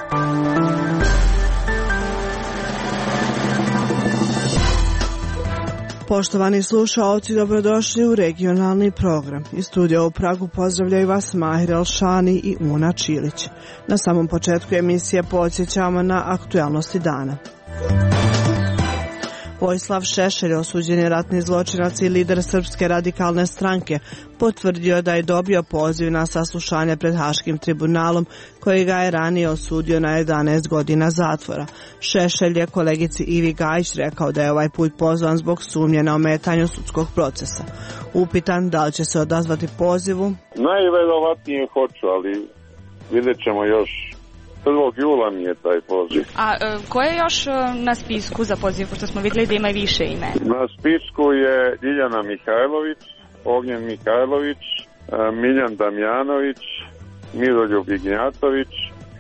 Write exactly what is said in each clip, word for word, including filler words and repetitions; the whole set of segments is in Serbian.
Poštovani slušaoci, dobrodošli u regionalni program. Iz studija u Pragu pozdravljaju vas Mahir Elšani i Una Čilić. Na samom početku emisije podsjećamo na aktualnosti dana. Vojislav Šešelj, osuđeni ratni zločinac i lider Srpske radikalne stranke, potvrdio da je dobio poziv na saslušanje pred Haškim tribunalom, koji ga je ranije osudio na jedanaest godina zatvora. Šešelj je kolegici Ivi Gajić rekao da je ovaj put pozvan zbog sumnje na ometanju sudskog procesa. Upitan da li će se odazvati pozivu? Najverovatnije hoću, ali vidjet ćemo još. prvog jula mi je taj poziv. A e, ko je još e, na spisku za poziv, pošto smo vidjeli da ima više ime? Na spisku je Ljiljana Mihajlović, Ognjen Mihajlović, e, Miljan Damjanović, Miroljub Ignjatović,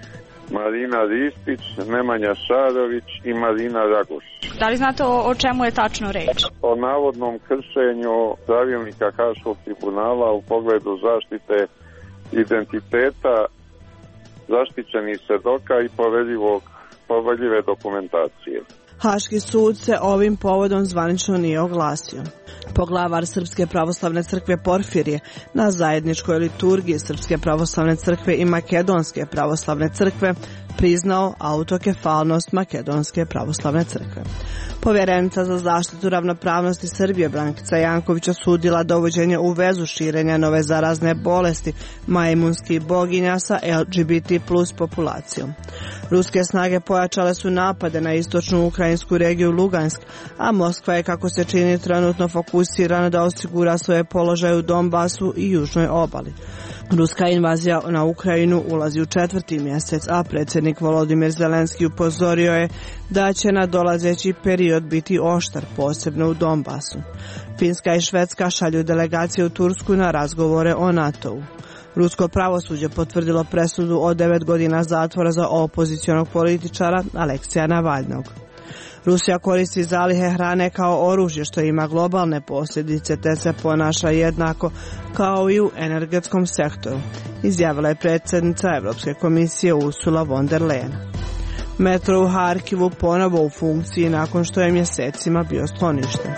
Marina Ristić, Nemanja Šarović i Marina Raguš. Da li znate o, o čemu je tačno reč? O navodnom kršenju pravilnika Haškog tribunala u pogledu zaštite identiteta zaštićenih svedoka i poverljive dokumentacije. Haški sud se ovim povodom zvanično nije oglasio. Poglavar Srpske pravoslavne crkve Porfirije na zajedničkoj liturgiji Srpske pravoslavne crkve i Makedonske pravoslavne crkve priznao autokefalnost Makedonske pravoslavne crkve. Povjerenica za zaštitu ravnopravnosti Srbije Brankica Janković osudila dovođenje u vezu širenja nove zarazne bolesti majmunskih boginja sa L G B T plus populacijom. Ruske snage pojačale su napade na istočnu ukrajinsku regiju Lugansk, a Moskva je, kako se čini, trenutno fokusirana da osigura svoje položaje u Donbasu i južnoj obali. Ruska invazija na Ukrajinu ulazi u četvrti mjesec, a predsjednik Volodimir Zelenski upozorio je da će na dolazeći period biti oštar, posebno u Donbasu. Finska i Švedska šalju delegacije u Tursku na razgovore o NATO-u. Rusko pravosuđe potvrdilo presudu od devet godina zatvora za opozicionog političara Aleksija Navalnog. Rusija koristi zalihe hrane kao oružje što ima globalne posljedice te se ponaša jednako kao i u energetskom sektoru, izjavila je predsjednica Europske komisije Ursula von der Leyen. Metro u Harkivu ponovo u funkciji nakon što je mjesecima bio skloništen.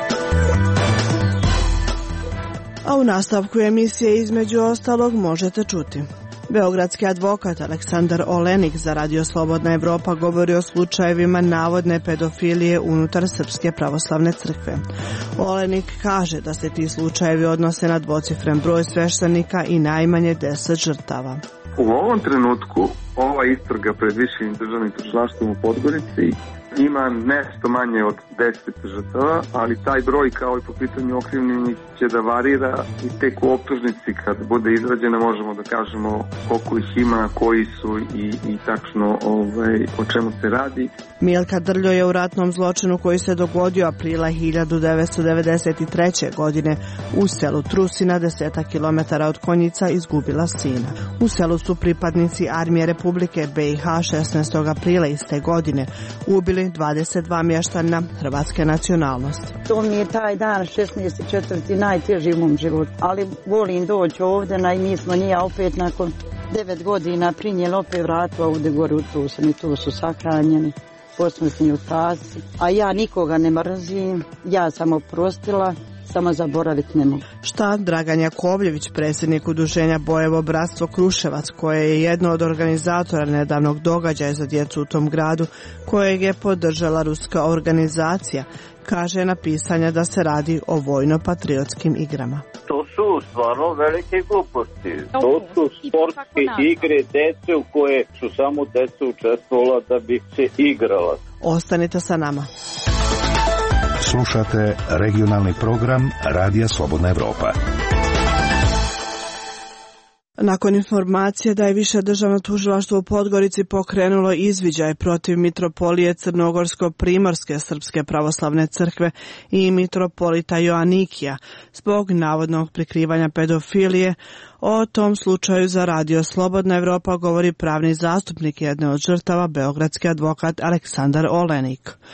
A u nastavku emisije između ostalog možete čuti. Beogradski advokat Aleksandar Olenik za Radio Slobodna Evropa govori o slučajevima navodne pedofilije unutar Srpske pravoslavne crkve. Olenik kaže da se ti slučajevi odnose na dvocifren broj sveštenika i najmanje deset žrtava. U ovom trenutku ova istraga pred Višim državnim tužilaštvom u Podgorici ima nešto manje od deset žrtava, ali taj broj kao i po pitanju okrivljenih će da varira i tek u optužnici kad bude izrađena možemo da kažemo koliko ih ima, koji su i, i tačno ovaj, o čemu se radi. Milka Drljo je u ratnom zločinu koji se dogodio aprila hiljadu devetsto devedeset treće. godine u selu Trusina, desetak kilometara od Konjica, izgubila sina. U selu su pripadnici Armije Republike B i H šesnaestog aprila iste godine ubili dvadeset dva mještana hrvatske nacionalnosti. To mi je taj dan šesnaesti četvrti najteži u mom životu, ali volim doći ovdje, i mi smo nije opet nakon devet godina prinijeli opet vratu ovdje gore u Trusin i tu su sahranjeni posmrtni ostaci, a ja nikoga ne mrzim, ja sam oprostila, samo zaboraviti ne mogu. Šta Dragan Jakovljević, predsjednik udruženja Bojevo bratstvo Kruševac, koje je jedno od organizatora nedavnog događaja za djecu u tom gradu, kojeg je podržala ruska organizacija, kaže na pisanja da se radi o vojno-patriotskim igrama. To su stvarno velike gluposti. To su sportske igre dece u koje su samo deca učestvovala da bi se igrala. Ostanite sa nama. Slušate regionalni program Radija Slobodna Evropa. Nakon informacije da je Više državno tužilaštvo u Podgorici pokrenulo izviđaj protiv mitropolije Crnogorsko-primorske Srpske pravoslavne crkve i mitropolita Joanikija zbog navodnog prikrivanja pedofilije, o tom slučaju za Radio Slobodna Evropa govori pravni zastupnik jedne od žrtava, beogradski advokat Aleksandar Olenik.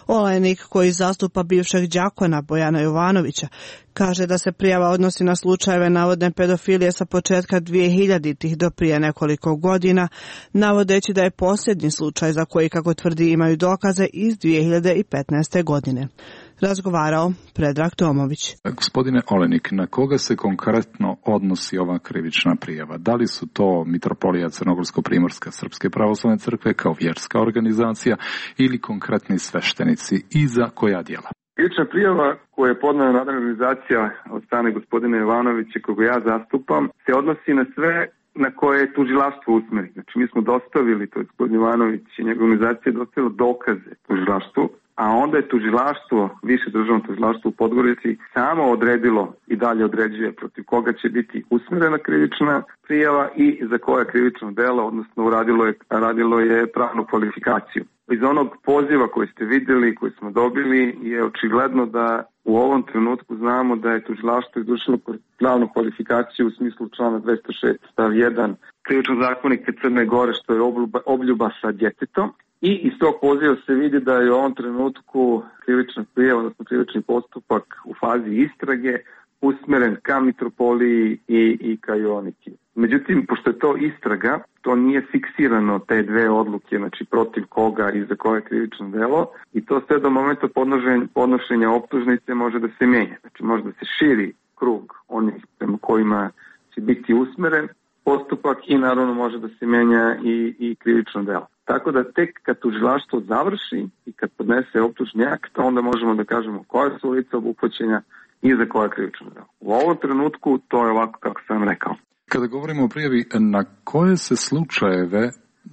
Olajnik, koji zastupa bivšeg đakona Bojana Jovanovića, kaže da se prijava odnosi na slučajeve navodne pedofilije sa početka dvije hiljaditih do prije nekoliko godina, navodeći da je posljednji slučaj za koji, kako tvrdi, imaju dokaze iz dvije hiljade petnaeste. godine. Razgovarao Predrag Tomović. Gospodine Olajnik, na koga se konkretno odnosi ova krivična prijava? Da li su to Mitropolija Crnogorsko-Primorska Srpske pravoslavne crkve kao vjerska organizacija ili konkretni sveštenici i za koja djela? Krivična prijava koja je podnela nadležna organizacija od strane gospodina Jovanovića, koga ja zastupam, se odnosi na sve na koje je tužilaštvo usmeri. Znači, mi smo dostavili, to je gospodin Jovanović i njegova organizacija je dostavila dokaze tužilaštvu, a onda je tužilaštvo, više državno tužilaštvo u Podgorici, samo odredilo i dalje određuje protiv koga će biti usmerena krivična prijava i za koja krivično delo, odnosno uradilo je, radilo je pravnu kvalifikaciju. Iz onog poziva koji ste vidjeli, koji smo dobili, je očigledno da u ovom trenutku znamo da je tužilaštvo izvršilo pravnu kvalifikaciju u smislu člana dvesta šest stav jedan krivičnog zakonika Crne Gore, što je obljuba, obljuba sa djetetom. I iz tog poziva se vidi da je u ovom trenutku krivična prijava, odnosno krivični postupak u fazi istrage usmjeren ka Mitropoliji i, i ka Joaniki. Međutim, pošto je to istraga, to nije fiksirano te dve odluke, znači protiv koga i za koje krivično delo, i to sve do momenta podnošenja, podnošenja optužnice može da se menja. Znači može da se širi krug onih prema kojima će biti usmeren postupak i naravno može da se menja i, i krivično delo. Tako da tek kad tužilaštvo završi i kad podnese optužni akt, onda možemo da kažemo koja su lica obuhvaćenja i za koja krivično delo. U ovom trenutku to je ovako kako sam rekao. Kada govorimo o prijavi, na koje se slučajeve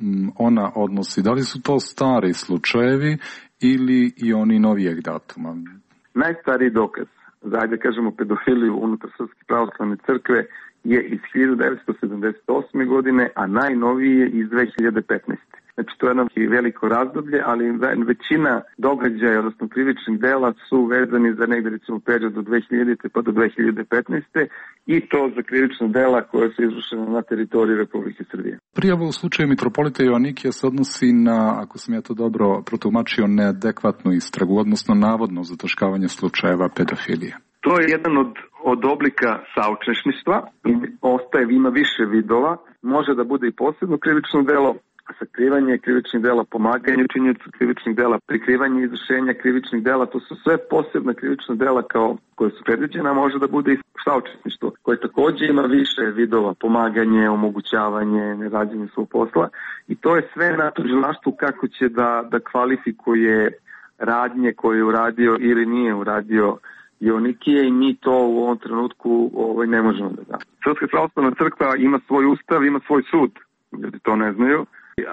ona odnosi? Da li su to stari slučajevi ili i oni novijeg datuma? Najstariji dokaz, da kažemo pedofiliju unutar Srpske pravoslavne crkve, je iz hiljadu devetsto sedamdeset osme. godine, a najnoviji je iz dve hiljade petnaeste. Znači to je jedno veliko razdoblje, ali većina događaja, odnosno krivičnih dela su vezani za negdje recimo period od dve hiljadite pa do dve hiljade petnaeste. i to za krivična dela koja su izvršena na teritoriji Republike Srbije. Prijava u slučaju Mitropolita Joanikija se odnosi na, ako sam ja to dobro protumačio, neadekvatnu istragu, odnosno navodno zataškavanje slučajeva pedofilije. To je jedan od, od oblika saučešništva i ostaje, ima više vidova, može da bude i posebno krivično delo, sakrivanje krivičnih dela, pomaganje učiniocu krivičnih dela, prikrivanje izvršenja krivičnih dela, to su sve posebna krivična dela kao koje su predviđena, može da bude i saučesništvo, koje također ima više vidova, pomaganje, omogućavanje, nerađenje svog posla, i to je sve na tužilaštvu kako će da, da kvalifikuje radnje koje je uradio ili nije uradio Joanikije, i mi to u ovom trenutku ovaj, ne možemo da da. Srpska pravoslavna crkva ima svoj ustav, ima svoj sud, ljudi to ne znaju,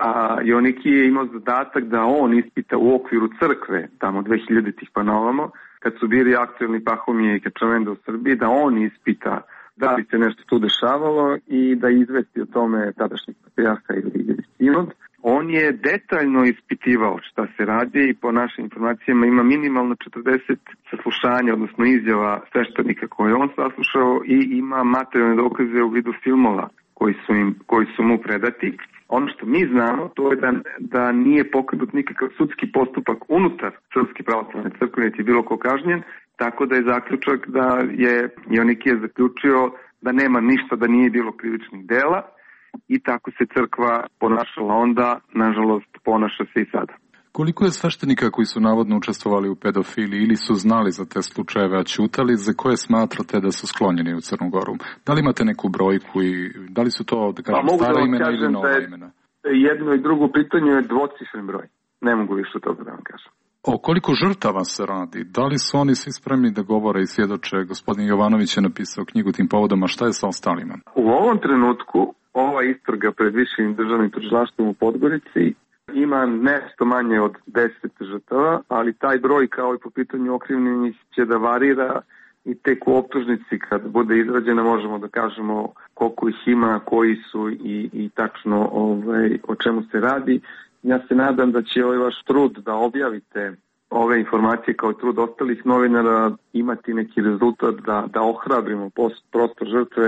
a Joanikije je imao zadatak da on ispita u okviru crkve, tamo dve hiljaditih pa na ovamo, kad su bili aktuelni Pahomije i Kačavenda u Srbiji, da on ispita da bi se nešto tu dešavalo i da izvesti o tome tadašnjeg patrijarha ili sinod. On je detaljno ispitivao šta se radi i po našim informacijama ima minimalno četrdeset saslušanja, odnosno izjava sveštenika koje on saslušao, i ima materijalne dokaze u vidu filmova koji su, im, koji su mu predati. Ono što mi znamo, to je da, da nije pokrenut nikakav sudski postupak unutar Srpske pravoslavne crkve, niti bilo ko kažnjen, tako da je zaključak da je Joanikije zaključio da nema ništa, da nije bilo krivičnih dela, i tako se crkva ponašala onda, nažalost ponaša se i sada. Koliko je sveštenika koji su navodno učestvovali u pedofiliji ili su znali za te slučajeve, a ćutali, za koje smatrate da su sklonjeni u Crnu Goru? Da li imate neku brojku i da li su to, da kažem, stara imena ili nova imena? Jedno i drugo pitanje je dvocifren broj. Ne mogu više od toga da vam kažem. O koliko žrtava se radi? Da li su oni svi spremni da govore i svjedoče? Gospodin Jovanović je napisao knjigu tim povodom, a šta je sa ostalima? U ovom trenutku ova istraga pred Višim državnim tužilaštvom u Podgorici ima nešto manje od deset žrtava, ali taj broj, kao i po pitanju okrivljenih, će da varira i tek u optužnici kad bude izrađena možemo da kažemo koliko ih ima, koji su i, i tačno ovaj, o čemu se radi. Ja se nadam da će ovaj vaš trud da objavite ove informacije kao trud ostalih novinara imati neki rezultat da, da ohrabrimo prostor žrtve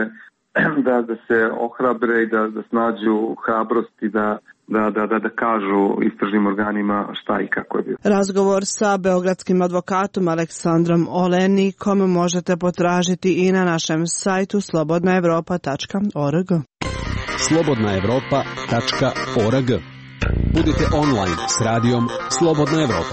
da, da se ohrabre i da, da snađu hrabrosti da Da, da, da, da kažu istražnim organima šta i kako je bilo. Razgovor sa beogradskim advokatom Aleksandrom Olenikom možete potražiti i na našem sajtu slobodna evropa tačka org. slobodna evropa tačka org. Budite online s radijom Slobodna Evropa.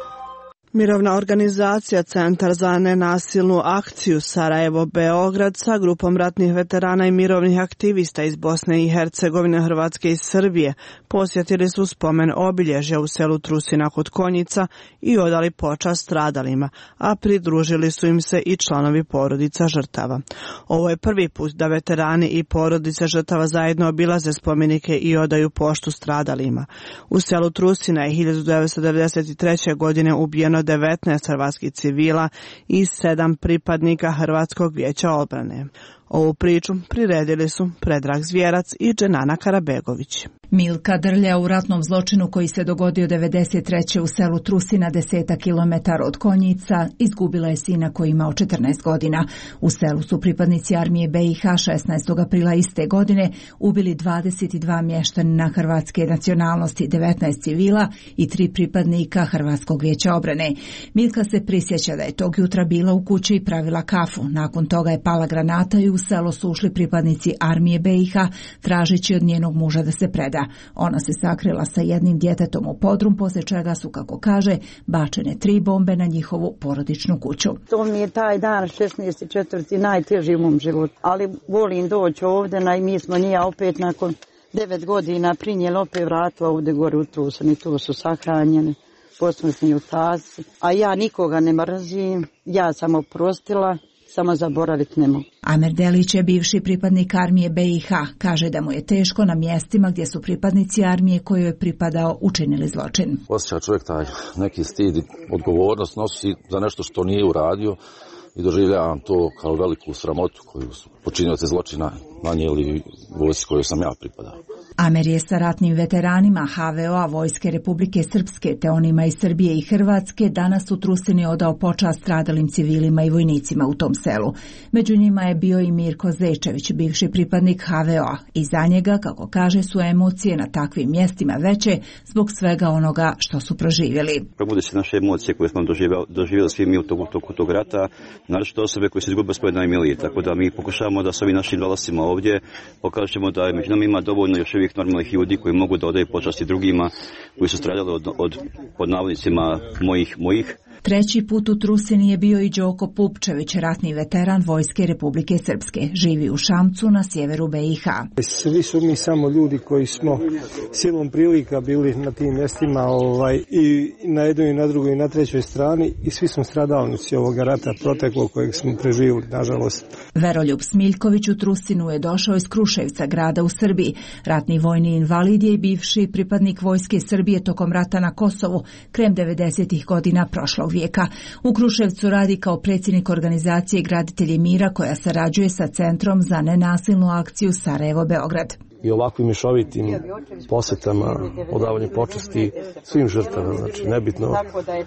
Mirovna organizacija Centar za nenasilnu akciju Sarajevo-Beograd sa grupom ratnih veterana i mirovnih aktivista iz Bosne i Hercegovine, Hrvatske i Srbije posjetili su spomen obilježja u selu Trusina kod Konjica i odali počast stradalima, a pridružili su im se i članovi porodica žrtava. Ovo je prvi put da veterani i porodice žrtava zajedno obilaze spomenike i odaju poštu stradalima. U selu Trusina je hiljadu devetsto devedeset treće. godine ubijeno devetnaest hrvatskih civila i sedam pripadnika Hrvatskog vijeća odbrane. Ovu priču priredili su Predrag Zvjerac i Dženana Karabegović. Milka Drlja u ratnom zločinu koji se dogodio devedeset treće. u selu Trusina, desetak kilometara od Konjica, izgubila je sina koji imao četrnaest godina. U selu su pripadnici armije B i H šesnaestog aprila iste godine ubili dvadeset dva mještanina hrvatske nacionalnosti, devetnaest civila i tri pripadnika Hrvatskog vijeća obrane. Milka se prisjeća da je tog jutra bila u kući i pravila kafu. Nakon toga je pala granata i u selo su ušli pripadnici armije B i H tražeći od njenog muža da se preda. Ona se sakrila sa jednim djetetom u podrum, poslije čega su, kako kaže, bačene tri bombe na njihovu porodičnu kuću. To mi je taj dan šesnaesti četvrti najteži u mom životu, ali volim doći ovdje, i mi smo njija opet nakon devet godina prinijeli opet vratila ovdje gore u Trusan i tu su sahranjeni posmrtni ostaci. A ja nikoga ne mrzim, ja sam oprostila, samo zaboraviti ne mogu. Amer Delić je bivši pripadnik armije B i H. Kaže da mu je teško na mjestima gdje su pripadnici armije kojoj je pripadao učinili zločin. Osjeća čovjek taj neki stid i odgovornost nosi za nešto što nije uradio i doživljavam to kao veliku sramotu koju su počinioci zločina nanijeli vojsci kojoj sam ja pripadao. Amer je sa ratnim veteranima H V O-a Vojske Republike Srpske te onima iz Srbije i Hrvatske danas u Trusini odao počast stradalim civilima i vojnicima u tom selu. Među njima je bio i Mirko Zečević, bivši pripadnik H V O-a. I za njega, kako kaže, su emocije na takvim mjestima veće zbog svega onoga što su proživjeli. Probude se naše emocije koje smo doživjeli, doživjeli svi mi u toku, toku tog rata, naročito osobe koje su izgubile svoje najmilije. Tako da mi pokušavamo da s ovim našim dolascima ovdje pokažemo da među nama ima dovoljno još uvijek normalnih ljudi koji mogu da odaju počasti drugima koji su stradali od, od pod navodnicima mojih mojih. Treći put u Trusini je bio i Đoko Pupčević, ratni veteran Vojske Republike Srpske. Živi u Šamcu na sjeveru B i H. Svi su mi samo ljudi koji smo silom prilika bili na tim mjestima, ovaj, i na jednoj i na drugoj i na trećoj strani, i svi smo stradalnici ovoga rata proteklog kojeg smo preživjeli, nažalost. Veroljub Smiljković u Trusinu je došao iz Kruševca, grada u Srbiji. Ratni vojni invalid je i bivši pripadnik Vojske Srbije tokom rata na Kosovu, krajem devedesetih godina prošlog vijeka. U Kruševcu radi kao predsjednik organizacije Graditelji mira koja sarađuje sa Centrom za nenasilnu akciju Sarajevo-Beograd. I ovakvim mješovitim posjetama, odavanjem počasti svim žrtvama, znači nebitno uh,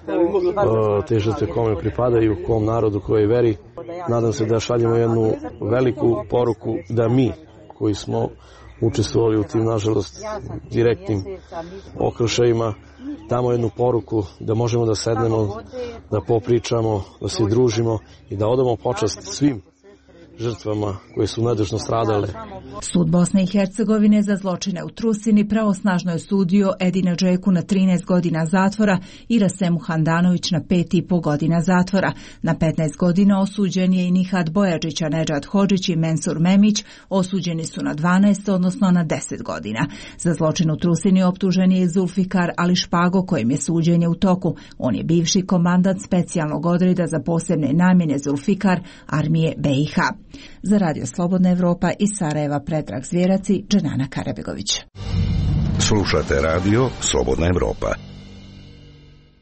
te žrtve kome pripadaju, kom narodu, kojoj veri. Nadam se da šaljemo jednu veliku poruku da mi koji smo učestvovali u tim, nažalost, direktnim okršajima, damo jednu poruku da možemo da sednemo, da popričamo, da se družimo i da odamo počast svim žrtvama koje su nedužno stradale. Sud Bosne i Hercegovine za zločine u Trusini pravosnažno je sudio Edina Džeku na trinaest godina zatvora i Rasemu Handanović na pet i po godina zatvora. Na petnaest godina osuđen je i Nihat Bojačić, a Nedžad Hodžić i Mensur Memić osuđeni su na dvanaest, odnosno na deset godina. Za zločin u Trusini optužen je Zulfikar Ali Špago, kojem je suđenje u toku. On je bivši komandant specijalnog odreda za posebne namjene Zulfikar armije B i H. Za Radio Slobodna Evropa iz Sarajeva Predrag Zvjerac i Dženana Karabegović. Slušate Radio Slobodna Evropa.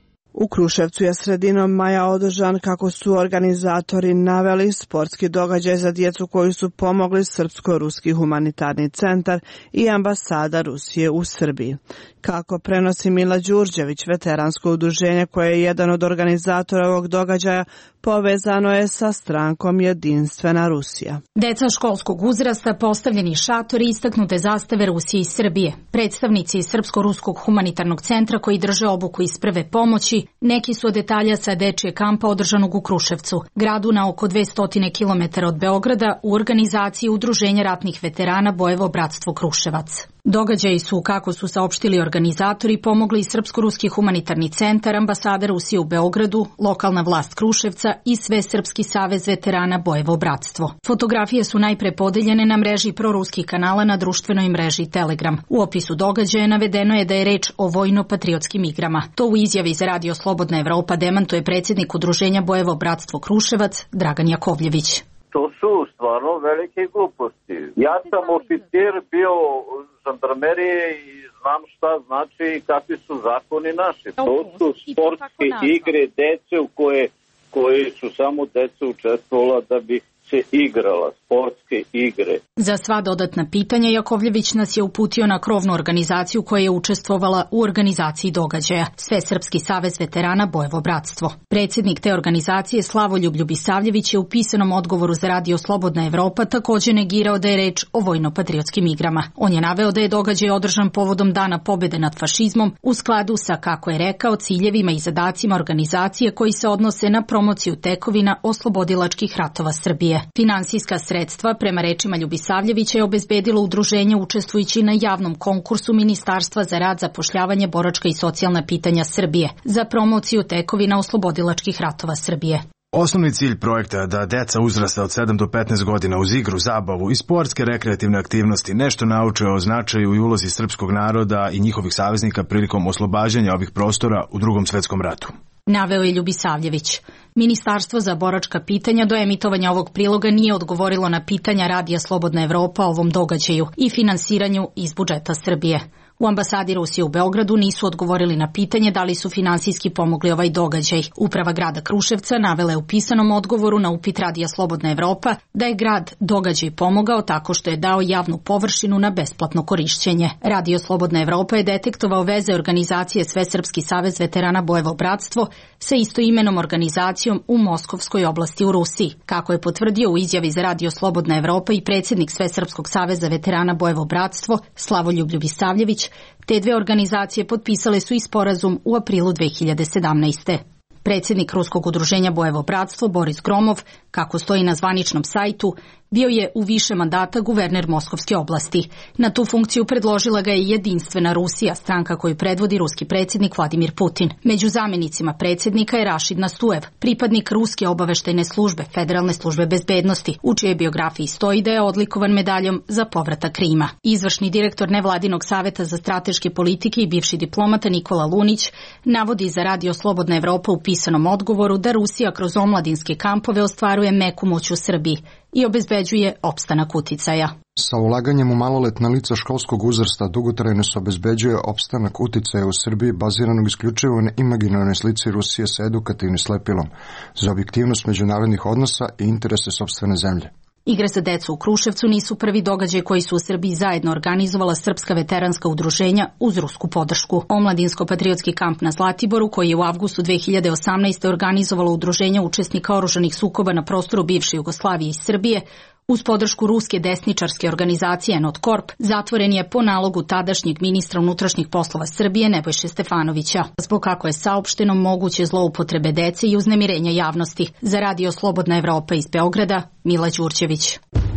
U Kruševcu je sredinom maja održan, kako su organizatori naveli, sportski događaj za djecu koju su pomogli Srpsko-ruski humanitarni centar i ambasada Rusije u Srbiji. Kako prenosi Mila Đurđević, veteransko udruženje koje je jedan od organizatora ovog događaja, povezano je sa strankom Jedinstvena Rusija. Deca školskog uzrasta, postavljeni šatori, istaknute zastave Rusije i Srbije. Predstavnici Srpsko-ruskog humanitarnog centra koji drže obuku iz prve pomoći, neki su od detalja sa dečije kampa održanog u Kruševcu, gradu na oko dvesta kilometara od Beograda, u organizaciji Udruženja ratnih veterana Bojevo bratstvo Kruševac. Događaji su, kako su saopštili organizatori, pomogli i Srpsko-ruski humanitarni centar, ambasada Rusije u Beogradu, lokalna vlast Kruševca i Svesrpski savez veterana Bojevo bratstvo. Fotografije su najpre podeljene na mreži proruskih kanala na društvenoj mreži Telegram. U opisu događaja navedeno je da je reč o vojno-patriotskim igrama. To u izjavi za Radio Slobodna Evropa demantuje predsjednik Udruženja Bojevo bratstvo Kruševac, Dragan Jakovljević. To su stvarno velike gluposti. Ja sam oficir bio žandarmerije i znam šta znači i kakvi su zakoni naši. To su sportske igre dece u koje, koje su samo deca učestvovala da bi se igrala, sportske igre. Za sva dodatna pitanja Jakovljević nas je uputio na krovnu organizaciju koja je učestvovala u organizaciji događaja, Svesrpski savez veterana Bojevo bratstvo. Predsjednik te organizacije Slavoljub Ljubisavljević je u pisanom odgovoru za Radio Slobodna Evropa također negirao da je reč o vojno-patriotskim igrama. On je naveo da je događaj održan povodom Dana pobjede nad fašizmom u skladu sa, kako je rekao, ciljevima i zadacima organizacije koji se odnose na promociju tekovina oslobodilačkih ratova Srbije. Finansijska sredstva, prema rečima Ljubisavljevića, je obezbedilo udruženje učestvujući na javnom konkursu Ministarstva za rad, zapošljavanje, boračka i socijalna pitanja Srbije za promociju tekovina oslobodilačkih ratova Srbije. Osnovni cilj projekta je da deca uzrasta od sedam do petnaest godina uz igru, zabavu i sportske rekreativne aktivnosti nešto nauče o značaju i ulozi srpskog naroda i njihovih saveznika prilikom oslobađanja ovih prostora u Drugom svetskom ratu. Naveo je Ljubisavljević. Ministarstvo za boračka pitanja do emitovanja ovog priloga nije odgovorilo na pitanja Radija Slobodna Evropa o ovom događaju i finansiranju iz budžeta Srbije. U ambasadi Rusije u Beogradu nisu odgovorili na pitanje da li su finansijski pomogli ovaj događaj. Uprava grada Kruševca navela je u pisanom odgovoru na upit Radija Slobodna Evropa da je grad događaj pomogao tako što je dao javnu površinu na besplatno korišćenje. Radio Slobodna Evropa je detektovao veze organizacije Svesrpski savez veterana Bojevo bratstvo sa istoimenom organizacijom u Moskovskoj oblasti u Rusiji. Kako je potvrdio u izjavi za Radio Slobodna Evropa i predsjednik Svesrpskog saveza veterana Bojevo bratstvo Slavoljub Ljubisavljević, te dve organizacije potpisale su i sporazum u aprilu dve hiljade sedamnaeste. Predsjednik Ruskog udruženja Bojevo bratstvo Boris Gromov, kako stoji na zvaničnom sajtu, bio je u više mandata guverner Moskovske oblasti. Na tu funkciju predložila ga je Jedinstvena Rusija, stranka koju predvodi ruski predsjednik Vladimir Putin. Među zamjenicima predsjednika je Rašid Nastujev, pripadnik Ruske obaveštajne službe, Federalne službe bezbednosti, u čijoj biografiji stoji da je odlikovan medaljom za povratak Krima. Izvršni direktor Nevladinog saveta za strateške politike i bivši diplomata Nikola Lunić navodi za Radio Slobodna Evropa u pisanom odgovoru da Rusija kroz omladinske kampove ostvaruje meku moć u Srbiji i obezbeđuje opstanak uticaja. Sa ulaganjem u maloletna lica školskog uzrasta dugotrajno se obezbeđuje opstanak uticaja u Srbiji baziranog isključivo na imaginarnoj slici Rusije sa edukativnim slepilom za objektivnost međunarodnih odnosa i interese sopstvene zemlje. Igre za decu u Kruševcu nisu prvi događaj koji su u Srbiji zajedno organizovala srpska veteranska udruženja uz rusku podršku. Omladinsko-patriotski kamp na Zlatiboru, koji je u avgustu dve hiljade osamnaeste. organizovalo udruženja učesnika oružanih sukoba na prostoru bivše Jugoslavije i Srbije, uz podršku ruske desničarske organizacije Notkorp, zatvoren je po nalogu tadašnjeg ministra unutrašnjih poslova Srbije Nebojše Stefanovića, zbog kako je saopšteno moguće zloupotrebe dece i uznemirenja javnosti. Za Radio Slobodna Evropa iz Beograda, Mila Đurđević.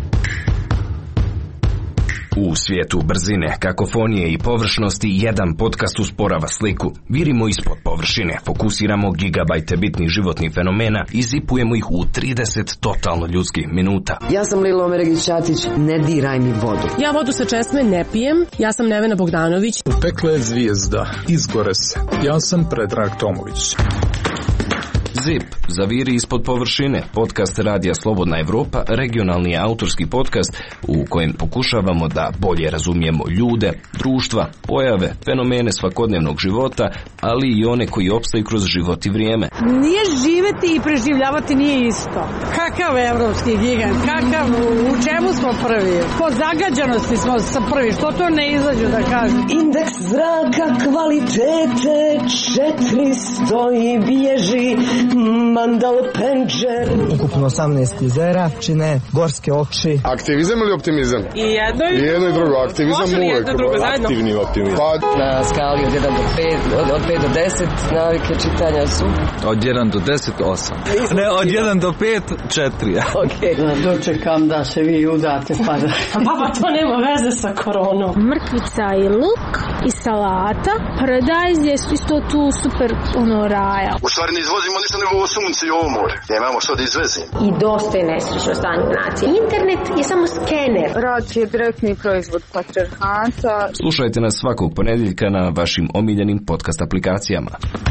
U svijetu brzine, kakofonije i površnosti jedan podcast usporava sliku. Virimo ispod površine, fokusiramo gigabajte bitnih životnih fenomena i zipujemo ih u trideset totalno ljudskih minuta. Ja sam Lila Omeregić-Ćatić, ne diraj mi vodu. Ja vodu sa česme ne pijem, ja sam Nevena Bogdanović. Upekla je zvijezda, izgore se. Ja sam Predrag Tomović. ZIP, Zaviri ispod površine, podcast Radija Slobodna Evropa, regionalni autorski podcast u kojem pokušavamo da bolje razumijemo ljude, društva, pojave, fenomene svakodnevnog života, ali i one koji opstaju kroz život i vrijeme. Nije živeti i preživljavati nije isto. Kakav evropski gigant, kakav, u čemu smo prvi? Po zagađanosti smo sa prvi, što to ne izađu da kažem? Indeks zraka kvalitete četiristo i bježi Mandal Penđer. Ukupno osamnaest jezera čine gorske oči. Aktivizam ili optimizam? I jedno i, I jedno i drugo. Aktivizam uvek. Aktivni optimizam. Pa, na skali od jedan do pet, od, od pet do deset navike čitanja su. Od jedan do deset, osam. Ne, od jedan do pet, četiri. Okej. Okay. Dočekam da se vi udate pa da... Papa, to nema veze sa koronom. Mrkvica i luk i salata. Paradajz je isto tu super ono raja. U stvari ne izvozimo ništa nego ovo sunce i ovo more. Nemamo što da izvezimo. I dosta je nesrećno stanje nacije. Internet je samo skener. Rad je direktni proizvod patrijarhata. Slušajte nas svakog ponedjeljka na vašim omiljenim podcast aplikacijama.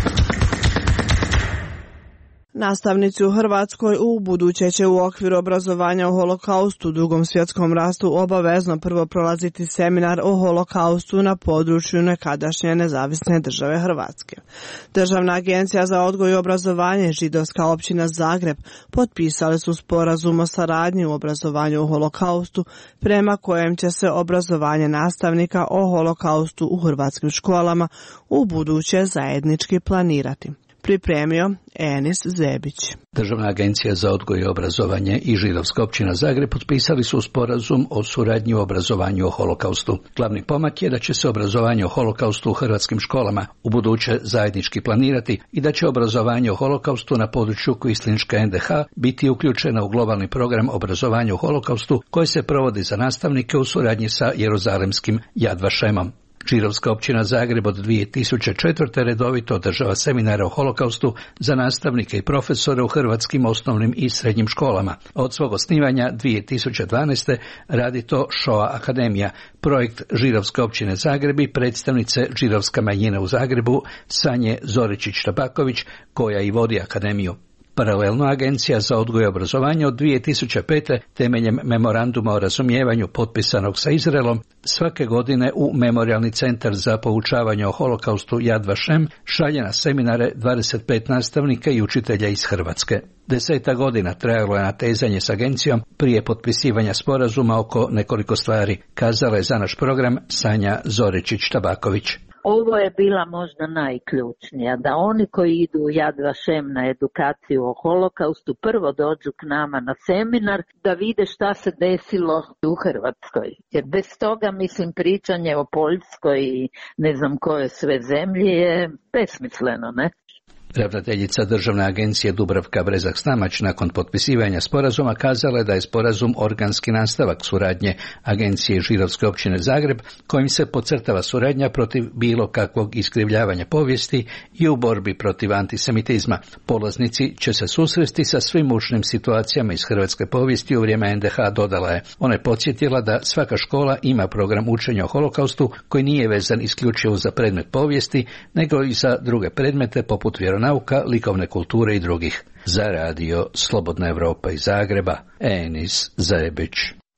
Nastavnici u Hrvatskoj u buduće će u okviru obrazovanja o holokaustu u Drugom svjetskom ratu obavezno prvo prolaziti seminar o holokaustu na području nekadašnje nezavisne države Hrvatske. Državna agencija za odgoj i obrazovanje i Židovska općina Zagreb potpisali su sporazum o saradnji u obrazovanju o holokaustu prema kojem će se obrazovanje nastavnika o holokaustu u hrvatskim školama u buduće zajednički planirati. Pripremio Enis Zebić. Državna agencija za odgoj i obrazovanje i Židovska općina Zagreb potpisali su sporazum o suradnji u obrazovanju o holokaustu. Glavni pomak je da će se obrazovanje o holokaustu u hrvatskim školama u buduće zajednički planirati i da će obrazovanje o holokaustu na području Kvislinške en de ha biti uključeno u globalni program obrazovanja o holokaustu koji se provodi za nastavnike u suradnji sa jeruzalemskim Yad Vašemom. Židovska općina Zagreb od dvije tisuće četvrte. redovito održava seminare o holokaustu za nastavnike i profesore u hrvatskim osnovnim i srednjim školama. Od svog osnivanja dvije tisuće dvanaeste. radi to Shoah Akademija, projekt Židovske općine Zagreb i predstavnice židovska manjina u Zagrebu Sanje Zoričić-Tabaković, koja i vodi akademiju. Paralelno, Agencija za odgoj i obrazovanje od dvije tisuće pete. temeljem memoranduma o razumijevanju potpisanog sa Izraelom svake godine u Memorijalni centar za poučavanje o holokaustu Yad Vashem šalje na seminare dvadeset pet nastavnika i učitelja iz Hrvatske. Deseta godina trajalo je natezanje s agencijom prije potpisivanja sporazuma oko nekoliko stvari, kazala je za naš program Sanja Zoričić-Tabaković. Ovo je bila možda najključnija, da oni koji idu u Yad Vashem na edukaciju o holokaustu prvo dođu k nama na seminar da vide šta se desilo u Hrvatskoj. Jer bez toga, mislim, pričanje o Poljskoj i ne znam koje sve zemlje je besmisleno, ne? Ravnateljica Državne agencije Dubravka Brezak-Stamać nakon potpisivanja sporazuma kazala je da je sporazum organski nastavak suradnje Agencije Židovske općine Zagreb, kojim se podcrtava suradnja protiv bilo kakvog iskrivljavanja povijesti i u borbi protiv antisemitizma. Polaznici će se susresti sa svim mučnim situacijama iz hrvatske povijesti u vrijeme en de ha, dodala je. Ona je podsjetila da svaka škola ima program učenja o holokaustu koji nije vezan isključivo za predmet povijesti, nego i za druge predmete poput vjeronauka, likovne kulture i drugih. Za radio Slobodna Evropa iz Zagreba, Enis Zebić.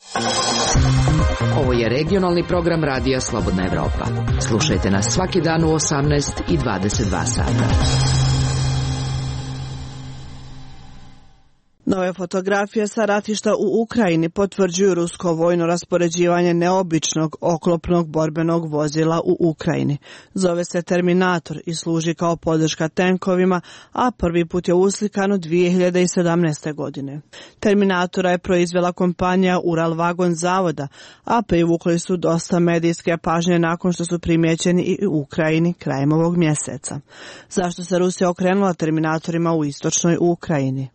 Ovo je regionalni program Radija Slobodna Evropa. Slušajte nas svaki dan u osamnaest i dvadeset dva sata. Nove fotografije sa ratišta u Ukrajini potvrđuju rusko vojno raspoređivanje neobičnog oklopnog borbenog vozila u Ukrajini. Zove se Terminator i služi kao podrška tenkovima, a prvi put je uslikan u dvije hiljade sedamnaeste. godine. Terminatora je proizvela kompanija Uralvagon zavoda, a privukli su dosta medijske pažnje nakon što su primijećeni i u Ukrajini krajem ovog mjeseca. Zašto se Rusija okrenula Terminatorima u istočnoj Ukrajini?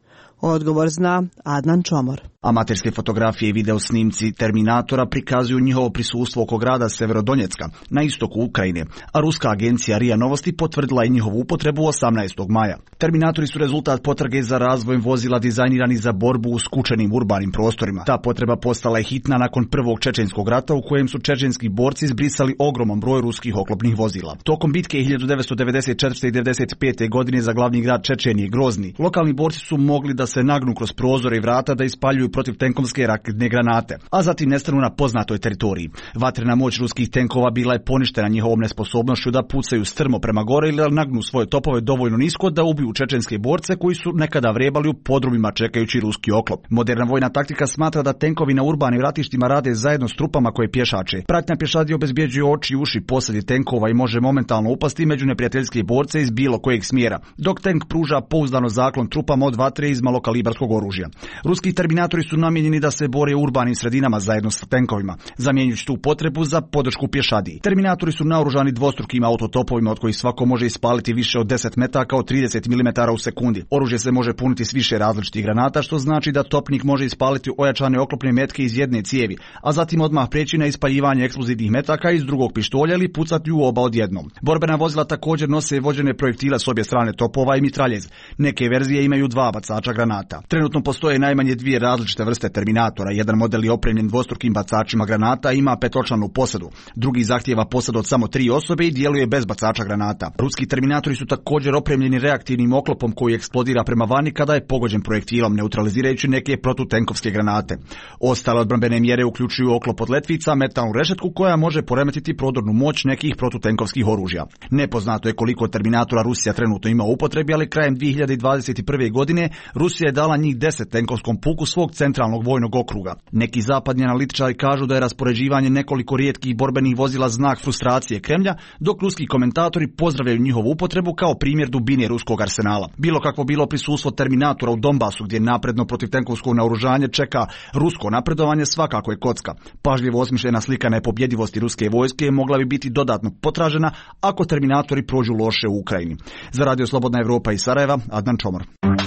Odgovor zna Adnan Čomor. Amaterske fotografije i video snimci Terminatora prikazuju njihovo prisustvo oko grada Severodonjecka na istoku Ukrajine, a ruska agencija R I A Novosti potvrdila je njihovu upotrebu osamnaestog maja. Terminatori su rezultat potrage za razvojem vozila dizajnirani za borbu u skučenim urbanim prostorima. Ta potreba postala je hitna nakon prvog čečenskog rata u kojem su čečenski borci zbrisali ogroman broj ruskih oklopnih vozila. Tokom bitke hiljadu devetsto devedeset četvrte. i devedeset pete. godine za glavni grad Čečenije Grozni, lokalni borci su mogli da se nagnu kroz prozore i vrata da ispaljuju protiv tenkovske raketne granate, a zatim nestanu na poznatoj teritoriji. Vatrena moć ruskih tenkova bila je poništena njihovom nesposobnošću da pucaju strmo prema gore ili da nagnu svoje topove dovoljno nisko da ubiju čečenske borce koji su nekada vrebali u podrumima čekajući ruski oklop. Moderna vojna taktika smatra da tenkovi na urbanim ratištima rade zajedno s trupama koje pješače. Pratnja pješadija obezbjeđuje oči i uši posadi tenkova i može momentalno upasti među neprijateljske borce iz bilo kojeg smjera, dok tenk pruža pouzdano zaklon trupama od vatre iz malokalibarskog oružja. Ruski terminatori su namijenjeni da se bore u urbanim sredinama zajedno sa tenkovima, zamjenjujući tu potrebu za podršku pješadiji. Terminatori su naoružani dvostrukim autotopovima od kojih svako može ispaliti više od deset metaka od trideset milimetara u sekundi. Oružje se može puniti s više različitih granata, što znači da topnik može ispaliti ojačane oklopne metke iz jedne cijevi, a zatim odmah preći na ispaljivanje eksplozivnih metaka iz drugog pištolja ili pucati u oba odjednom. Borbena vozila također nose vođene projektile s obje strane topova i mitraljez. Neke verzije imaju dva bacača granata. Trenutno postoje najmanje dvije različite vrste terminatora. Jedan model je opremljen dvostrukim bacačima granata i ima petočlanu posadu. Drugi zahtijeva posadu od samo tri osobe i djeluje bez bacača granata. Ruski terminatori su također opremljeni reaktivnim oklopom koji eksplodira prema vani kada je pogođen projektilom, neutralizirajući neke protutenkovske granate. Ostale odbrambene mjere uključuju oklop od letvica, metalnu rešetku koja može poremetiti prodornu moć nekih protutenkovskih oružja. Nepoznato je koliko terminatora Rusija trenutno ima u upotrebi, ali krajem dvije hiljade dvadeset prve. godine Rusija je dala njih deset tenkovskom puku svog centralnog vojnog okruga. Neki zapadni analitičari kažu da je raspoređivanje nekoliko rijetkih borbenih vozila znak frustracije Kremlja, dok ruski komentatori pozdravljaju njihovu upotrebu kao primjer dubine ruskog arsenala. Bilo kakvo bilo prisustvo terminatora u Donbasu, gdje napredno protiv tenkovskog naoružanja čeka rusko napredovanje, svakako je kocka. Pažljivo osmišljena slika nepobjedivosti ruske vojske mogla bi biti dodatno potražena ako terminatori prođu loše u Ukrajini. Za Radio Slobodna Evropa iz Sarajeva, Adnan Čomor.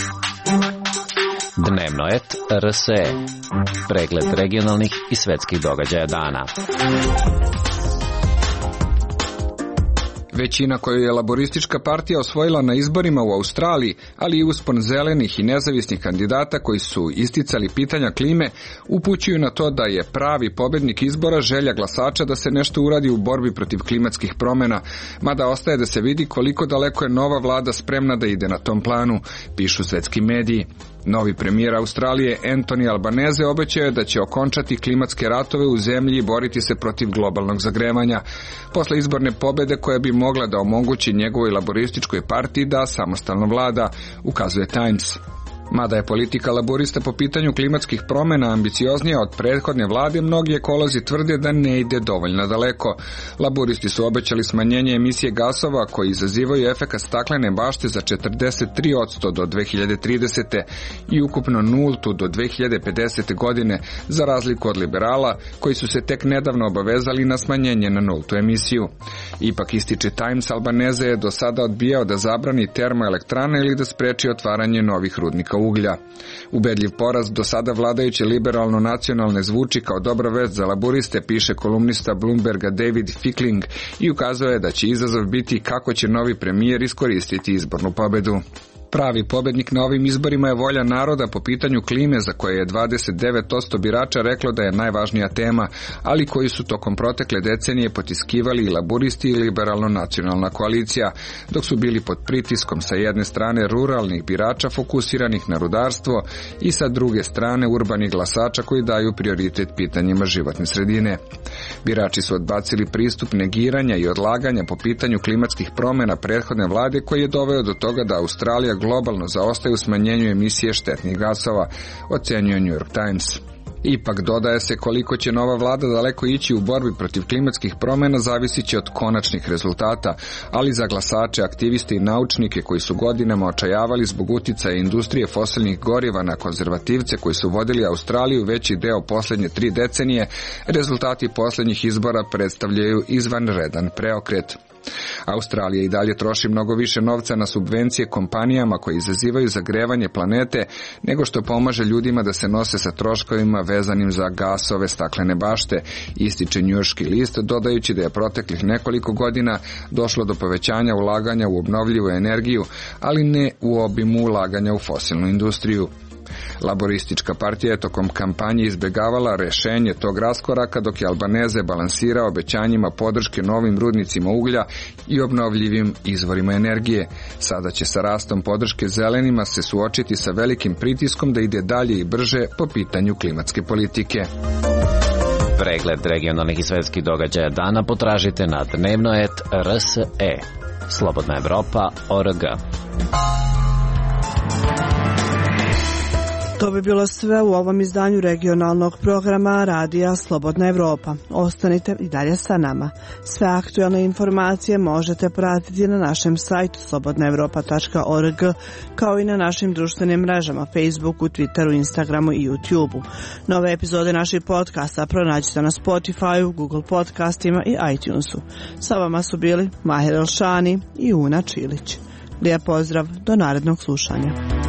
Dnevno et R S E. Pregled regionalnih i svetskih događaja dana. Većina koju je laboristička partija osvojila na izborima u Australiji, ali i uspon zelenih i nezavisnih kandidata koji su isticali pitanja klime, upućuju na to da je pravi pobednik izbora želja glasača da se nešto uradi u borbi protiv klimatskih promjena, mada ostaje da se vidi koliko daleko je nova vlada spremna da ide na tom planu, pišu svetski mediji. Novi premijer Australije Anthony Albanese obećao je da će okončati klimatske ratove u zemlji i boriti se protiv globalnog zagrevanja. Posle izborne pobjede koja bi mogla da omogući njegovoj laborističkoj partiji da samostalno vlada, ukazuje Times. Mada je politika laborista po pitanju klimatskih promjena ambicioznija od prethodne vlade, mnogi ekolozi tvrde da ne ide dovoljno daleko. Laboristi su obećali smanjenje emisije gasova koji izazivaju efekat staklene bašte za četrdeset tri posto do dve hiljade tridesete. i ukupno nultu do dve hiljade pedesete. godine, za razliku od liberala koji su se tek nedavno obavezali na smanjenje na nultu emisiju. Ipak, ističe Times, Albanese je do sada odbijao da zabrani termoelektrane ili da spreči otvaranje novih rudnika uglja. Ubedljiv poraz do sada vladajuće liberalno-nacionalne zvuči kao dobra vest za laburiste, piše kolumnista Bloomberga David Fickling i ukazuje da će izazov biti kako će novi premijer iskoristiti izbornu pobedu. Pravi pobednik na ovim izborima je volja naroda po pitanju klime, za koje je dvadeset devet posto birača reklo da je najvažnija tema, ali koji su tokom protekle decenije potiskivali i laburisti i liberalno-nacionalna koalicija, dok su bili pod pritiskom sa jedne strane ruralnih birača fokusiranih na rudarstvo i sa druge strane urbanih glasača koji daju prioritet pitanjima životne sredine. Birači su odbacili pristup negiranja i odlaganja po pitanju klimatskih promjena prethodne vlade, koji je doveo do toga da Australija globalno zaostaje u smanjenju emisije štetnih gasova, ocenjuje New York Times. Ipak, dodaje se, koliko će nova vlada daleko ići u borbi protiv klimatskih promjena zavisit će od konačnih rezultata, ali za glasače, aktiviste i naučnike koji su godinama očajavali zbog uticaja industrije fosilnih goriva na konzervativce koji su vodili Australiju veći deo posljednje tri decenije, rezultati posljednjih izbora predstavljaju izvanredan preokret. Australija i dalje troši mnogo više novca na subvencije kompanijama koje izazivaju zagrevanje planete nego što pomaže ljudima da se nose sa troškovima vezanim za gasove staklene bašte, ističe njujorški list, dodajući da je proteklih nekoliko godina došlo do povećanja ulaganja u obnovljivu energiju, ali ne u obimu ulaganja u fosilnu industriju. Laboristička partija je tokom kampanje izbegavala rešenje tog raskoraka, dok je Albaneze balansirao obećanjima podrške novim rudnicima uglja i obnovljivim izvorima energije. Sada će sa rastom podrške zelenima se suočiti sa velikim pritiskom da ide dalje i brže po pitanju klimatske politike. Pregled regionalnih i svetskih događaja dana potražite na dnevnoet R S E. Slobodna Evropa O R G. To bi bilo sve u ovom izdanju regionalnog programa Radija Slobodna Evropa. Ostanite i dalje sa nama. Sve aktualne informacije možete pratiti na našem sajtu slobodna evropa tačka org, kao i na našim društvenim mrežama Facebooku, Twitteru, Instagramu i YouTubeu. Nove epizode naših podcasta pronađite na Spotifyu, Google podcastima i iTunesu. Sa vama su bili Mahir Elšani i Una Čilić. Lijep pozdrav, do narednog slušanja.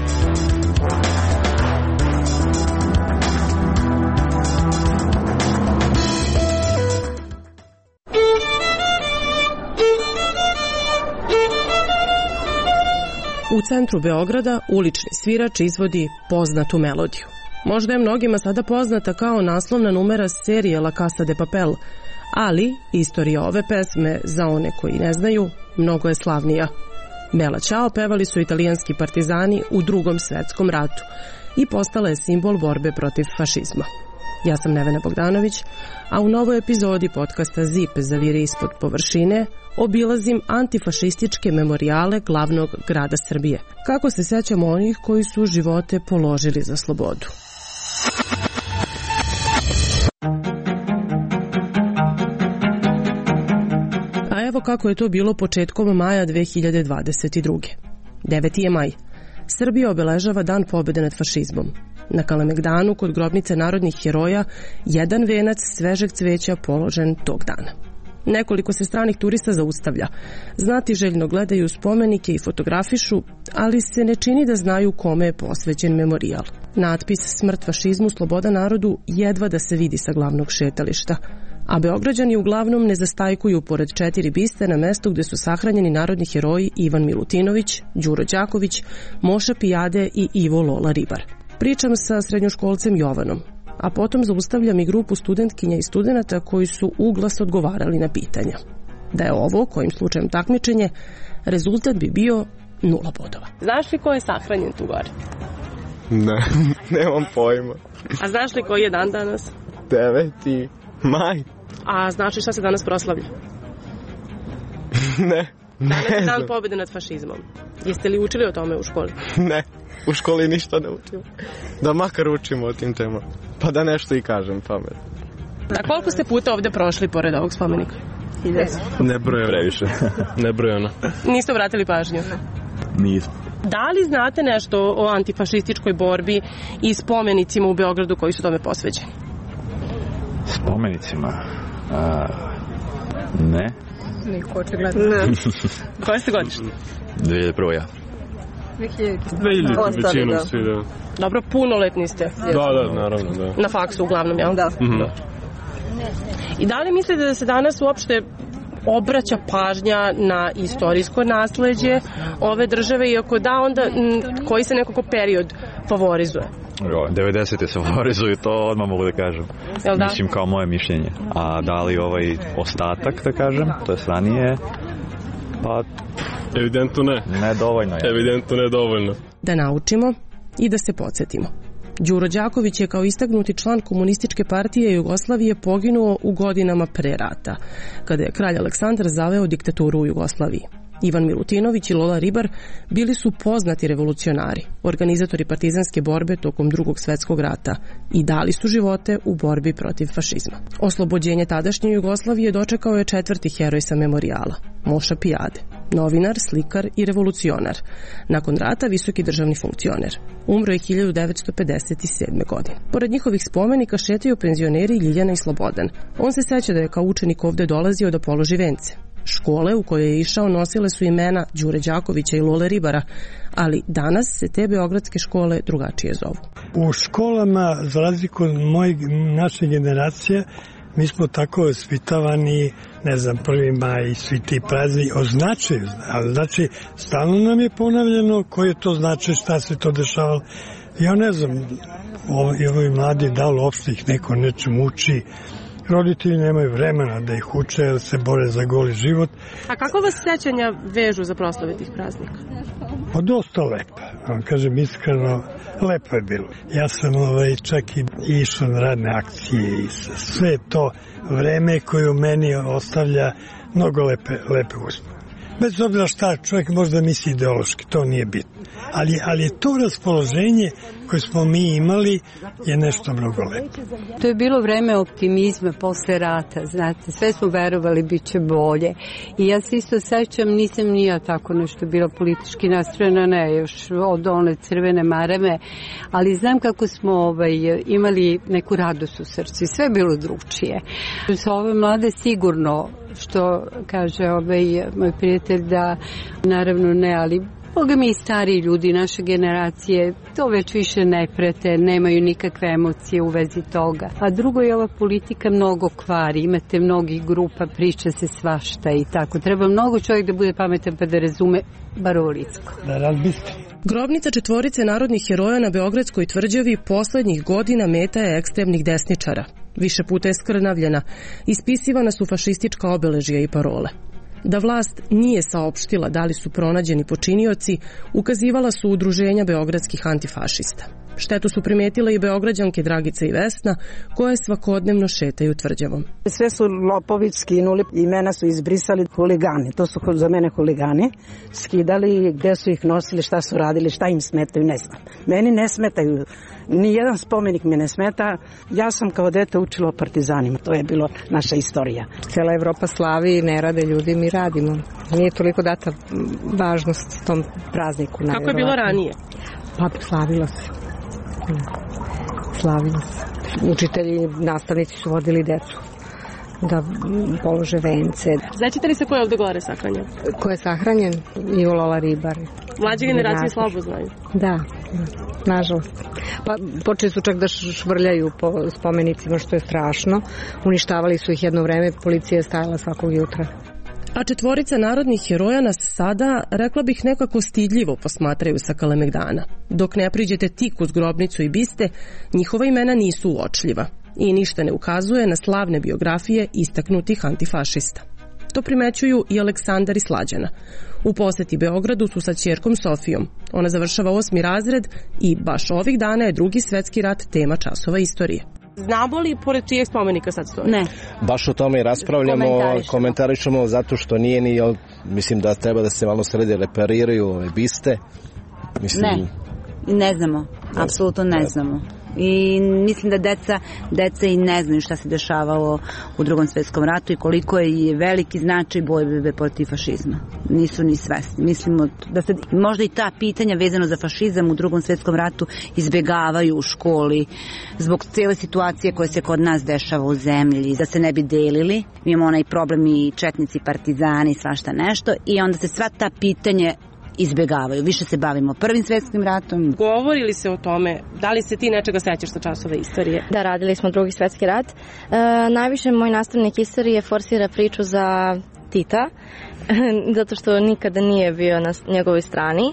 U centru Beograda ulični svirač izvodi poznatu melodiju. Možda je mnogima sada poznata kao naslovna numera serije La Casa de Papel, ali istorija ove pesme, za one koji ne znaju, mnogo je slavnija. Bella Ciao pevali su italijanski partizani u Drugom svetskom ratu i postala je simbol borbe protiv fašizma. Ja sam Nevena Bogdanović, a u novoj epizodi podcasta Zip zavire ispod površine obilazim antifašističke memorijale glavnog grada Srbije. Kako se sećamo onih koji su živote položili za slobodu. A evo kako je to bilo početkom maja dve hiljade dvadeset druge. deveti je maj. Srbija obeležava Dan pobjede nad fašizmom. Na Kalemegdanu kod grobnice narodnih heroja jedan venac svežeg cveća položen tog dana. Nekoliko se stranih turista zaustavlja. Znatiželjno gledaju spomenike i fotografišu, ali se ne čini da znaju kome je posvećen memorijal. Natpis Smrt fašizmu, sloboda narodu jedva da se vidi sa glavnog šetališta. A Beograđani uglavnom ne zastajkuju pored četiri biste na mestu gde su sahranjeni narodni heroji Ivan Milutinović, Đuro Đaković, Moša Pijade i Ivo Lola Ribar. Pričam sa srednjoškolcem Jovanom, a potom zaustavljam i grupu studentkinja i studenata koji su uglas odgovarali na pitanja. Da je ovo, kojim slučajem takmičenje, rezultat bi bio nula bodova. Znaš li ko je sahranjen tu gore? Ne, nemam pojma. A znaš li koji je dan danas? deveti maj. A znaš li šta se danas proslavlja? Ne, ne Danas je dan znam. pobjede nad fašizmom. Jeste li učili o tome u školi? Ne, u školi ništa ne učimo. Da makar učimo o tim temama. Pa da nešto i kažem pamet. A koliko ste puta ovde prošli pored ovog spomenika? Nebrojeno. Previše. Nebrojeno. Niste obratili pažnju? Nisam. Da li znate nešto o antifašističkoj borbi i spomenicima u Beogradu koji su tome posvećeni? Spomenicima? A, ne. Niko očigledno. Ne. Koje ste godište? dve hiljade prve ja. dve hiljade dve hiljade većinom svi, da. Dobro, punoletni ste. Da, da, naravno, da. Na faksu uglavnom, jel? Da. Mhm. I da li mislite da se danas uopšte obraća pažnja na istorijsko nasleđe ove države, iako da, onda m, koji se nekako period favorizuje? devedesete se favorizuju, to odmah mogu da kažem. Jel da? Mislim kao moje mišljenje. A da li ovaj ostatak, da kažem, to je ranije, pa... Evidentno ne. Ne dovoljno je. Evidentno ne dovoljno. Da naučimo i da se podsjetimo. Đuro Đaković je kao istaknuti član Komunističke partije Jugoslavije poginuo u godinama pre rata, kada je kralj Aleksandar zaveo diktaturu u Jugoslaviji. Ivan Milutinović i Lola Ribar bili su poznati revolucionari, organizatori partizanske borbe tokom Drugog svetskog rata i dali su živote u borbi protiv fašizma. Oslobođenje tadašnje Jugoslavije dočekao je četvrti heroj sa memorijala, Moša Pijade, novinar, slikar i revolucionar. Nakon rata visoki državni funkcioner. Umro je hiljadu devetsto pedeset sedme. godine. Pored njihovih spomenika šetaju penzioneri Ljiljana i Slobodan. On se seća da je kao učenik ovde dolazio da položi vence. Škole u koje je išao nosile su imena Đure Đakovića i Lole Ribara, ali danas se te beogradske škole drugačije zovu. U školama, za razliku od moje naše generacije, mi smo tako ospitavani, ne znam, prvi maj i svi ti prazni označuju, ali znači stalno nam je ponavljeno koje to znači, šta se to dešavalo. Ja ne znam, ovi, ovi mladi, da li uopšte ih neko nečem uči, roditelji nemaju vremena da ih uče, jer se bore za goli život. A kako vas sećanja vežu za proslave tih praznika? Pa dosta lepo, vam kažem iskreno, lepo je bilo. Ja sam ovaj, čak i išao na radne akcije i sve to vreme koje u meni ostavlja mnogo lepe, lepe uspomene. Bez obzira šta čovjek možda misli ideološki, to nije bitno. Ali, ali je to raspoloženje koje smo mi imali je nešto mnogo lepo. To je bilo vreme optimizma posle rata, znate, sve smo verovali bit će bolje. I ja se isto sećam, nisam ni ja tako nešto bila politički nastrojena, ne, još od one crvene marame, ali znam kako smo ovaj, imali neku radost u srcu i sve je bilo drugčije. Sa ove mlade sigurno, što kaže ovaj moj prijatelj, da naravno ne, ali Boga mi i stariji ljudi naše generacije to već više ne prete, nemaju nikakve emocije u vezi toga. A drugo je ova politika mnogo kvari, imate mnogih grupa, priča se svašta i tako. Treba mnogo čovjek da bude pametan pa da razume bar ovo lidsko. Da razbiste. Grobnica četvorice narodnih heroja na Beogradskoj tvrđavi poslednjih godina meta je ekstremnih desničara. Više puta je skrnavljena, ispisivana su fašistička obeležja i parole. Da vlast nije saopštila da li su pronađeni počinioci, ukazivala su udruženja beogradskih antifašista. Štetu su primetile i beograđanke Dragica i Vesna, koje svakodnevno šetaju tvrđavom. Sve su lopovi skinuli, imena su izbrisali, huligani, to su za mene huligani, skidali, gde su ih nosili, šta su radili, šta im smetaju, ne znam. Meni ne smetaju, ni jedan spomenik mi ne smeta, ja sam kao dete učila o partizanima, to je bilo naša istorija. Cela Evropa slavi, ne rade ljudi, mi radimo. Nije toliko data važnost tom prazniku. Kako je bilo ranije? Pa slavilo se. Slavilo se. Učitelji, nastavnici su vodili decu da polože vence. Sećate li se ko je ovde gore sahranjen? Ko je sahranjen? I Lola Ribar. Mlađe generacije slabo znaju. Da, nažalost. Pa počeli su čak da švrljaju po spomenicima, što je strašno. Uništavali su ih jedno vreme, policija je stajala svakog jutra. A četvorica narodnih heroja nas sada, rekla bih, nekako stidljivo posmatraju sa Kalemegdana. Dok ne priđete tik uz grobnicu i biste, njihova imena nisu uočljiva i ništa ne ukazuje na slavne biografije istaknutih antifašista. To primećuju i Aleksandar i Slađana. U poseti Beogradu su sa ćerkom Sofijom. Ona završava osmi razred i baš ovih dana je Drugi svetski rat tema časova istorije. Znamo li pored čijeg spomenika sad stoji? Ne. Baš o tome raspravljamo, komentarišemo. komentarišemo zato što nije ni, mislim da treba da se malo sredi repariraju ove biste. Mislim, ne, ne znamo, apsolutno ne znamo. I mislim da deca, deca i ne znaju šta se dešavalo u Drugom svetskom ratu i koliko je veliki značaj borbe protiv fašizma. Nisu ni svesni. Mislimo da se možda i ta pitanja vezano za fašizam u Drugom svetskom ratu izbegavaju u školi zbog cijele situacije koja se kod nas dešava u zemlji, da se ne bi delili. Mi imamo onaj problem i četnici, partizani, svašta nešto i onda se sva ta pitanje izbegavaju. Više se bavimo Prvim svetskim ratom. Govori li se o tome? Da li se ti nečega sećaš sa časova istorije? Da, radili smo Drugi svetski rat. E, najviše moj nastavnik istorije forsira priču za Tita, zato što nikada nije bio na njegovoj strani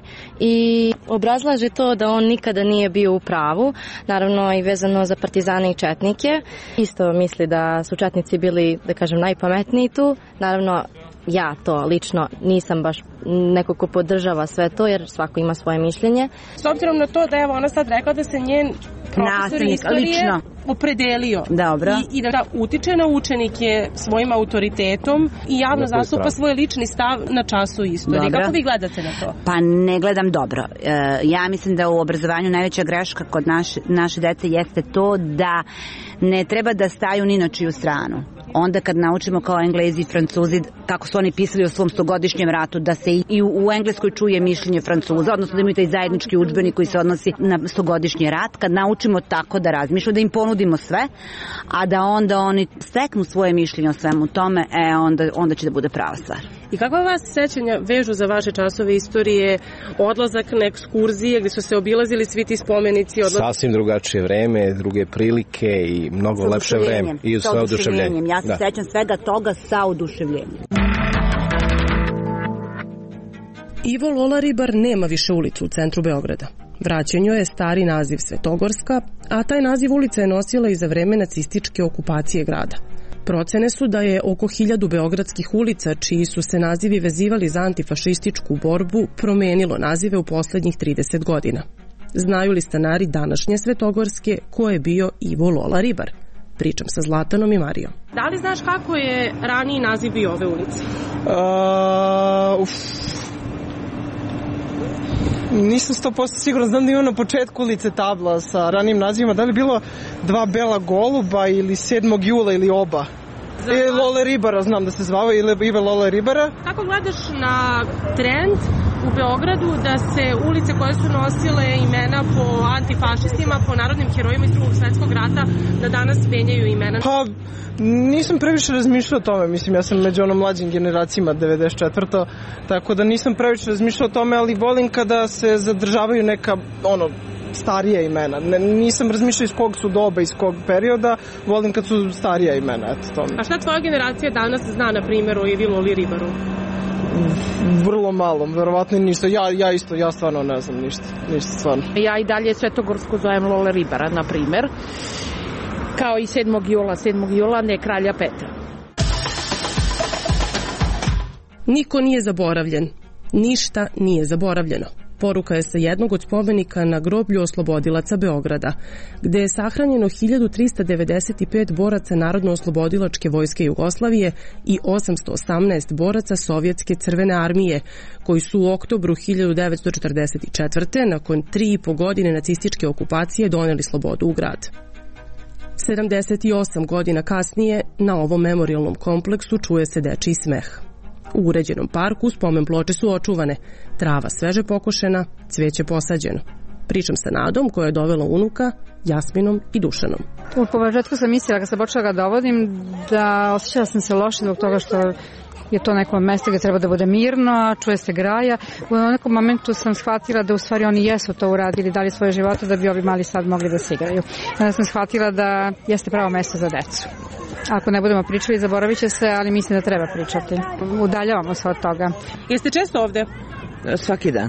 i obrazlaže to da on nikada nije bio u pravu, naravno i vezano za partizane i četnike. Isto misli da su četnici bili, da kažem, najpametniji tu. Naravno, ja to lično nisam baš neko ko podržava sve to, jer svako ima svoje mišljenje. S obzirom na to da je ona sad rekla da se njen profesor istorije lično opredelio Dobro. I, i da utiče na učenike svojim autoritetom i javno zastupa svoj lični stav na času istorije. Dobro. Kako vi gledate na to? Pa ne gledam dobro. E, ja mislim da u obrazovanju najveća greška kod naše, naše dece jeste to da ne treba da staju ni na čiju stranu. onda kad naučimo kao Englezi i Francuzi kako su oni pisali o svom stogodišnjem ratu, da se i u Engleskoj čuje mišljenje Francuza, odnosno da imaju taj zajednički udžbenik koji se odnosi na stogodišnji rat, kad naučimo tako da razmišljamo, da im ponudimo sve, a da onda oni steknu svoje mišljenje o svemu tome, e, onda, onda će da bude prava stvar. I kakva vas sećanja vežu za vaše časove istorije, odlazak na ekskurzije gdje su se obilazili svi ti spomenici? Odlaz... Sasvim drugačije vreme, druge prilike i mnogo lepše vreme. I sa oduševljenjem. Ja se da. sećam svega toga sa oduševljenjem. Ivo Lola Ribar nema više ulicu u centru Beograda. Vraćen joj je stari naziv Svetogorska, a taj naziv ulica je nosila i za vreme nacističke okupacije grada. Procene su da je oko hiljadu beogradskih ulica, čiji su se nazivi vezivali za antifašističku borbu, promenilo nazive u poslednjih trideset godina. Znaju li stanari današnje Svetogorske ko je bio Ivo Lola Ribar? Pričam sa Zlatanom i Marijom. Da li znaš kako je raniji naziv bio ove ulice? Uh, uf. Nisam sto posto siguran, znam da ima na početku ulice tabla sa ranijim nazivima, da li je bilo dva bela goluba ili sedmog jula ili oba. I Lola Ribara, znam da se zvava, ili Ive Lola Ribara. Kako gledaš na trend u Beogradu da se ulice koje su nosile imena po antifašistima, po narodnim herojima iz drugog svetskog rata, da danas menjaju imena? Pa, nisam previše razmišljao o tome, mislim, ja sam među onom mlađim generacijama devedeset četvrta tako da nisam previše razmišljao o tome, ali volim kada se zadržavaju neka, ono, starija imena. Ne, nisam razmišljao iz kog su doba, iz kog perioda, volim kad su starija imena, eto tome. A šta tvoja generacija danas zna, na primjer, o Ivi Loli Ribaru? Vrlo malo, verovatno ništa. Ja, ja isto, ja stvarno ne znam ništa, ništa stvarno. Ja i dalje Svetogorsku zovem Lola Ribara, na primjer, kao i sedmog jula, sedmog jula, ne kralja Petra. Niko nije zaboravljen, ništa nije zaboravljeno. Poruka je sa jednog od spomenika na groblju oslobodilaca Beograda, gde je sahranjeno hiljadu trista devedeset pet boraca Narodno-oslobodilačke vojske Jugoslavije i osamsto osamnaest boraca Sovjetske crvene armije, koji su u oktobru hiljadu devetsto četrdeset četvrte nakon tri i po godine nacističke okupacije doneli slobodu u grad. sedamdeset osam godina kasnije na ovom memorijalnom kompleksu čuje se dečiji smeh. U uređenom parku spomen ploče su očuvane, trava sveže pokošena, cveće posađeno. Pričam sa Nadom koja je dovela unuka, Jasminom i Dušanom. U početku sam mislila kad sam počela ga dovodim da osjećala sam se loše zbog toga što je to neko mesto gdje treba da bude mirno, čuje se graja. U nekom momentu sam shvatila da u stvari oni jesu to uradili, dali svoje živote da bi ovi mali sad mogli da se igraju. Onda sam shvatila da jeste pravo mesto za decu. Ako ne budemo pričali, zaboravit će se, ali mislim da treba pričati. Udaljavamo se od toga. Jeste često ovde? Svaki dan.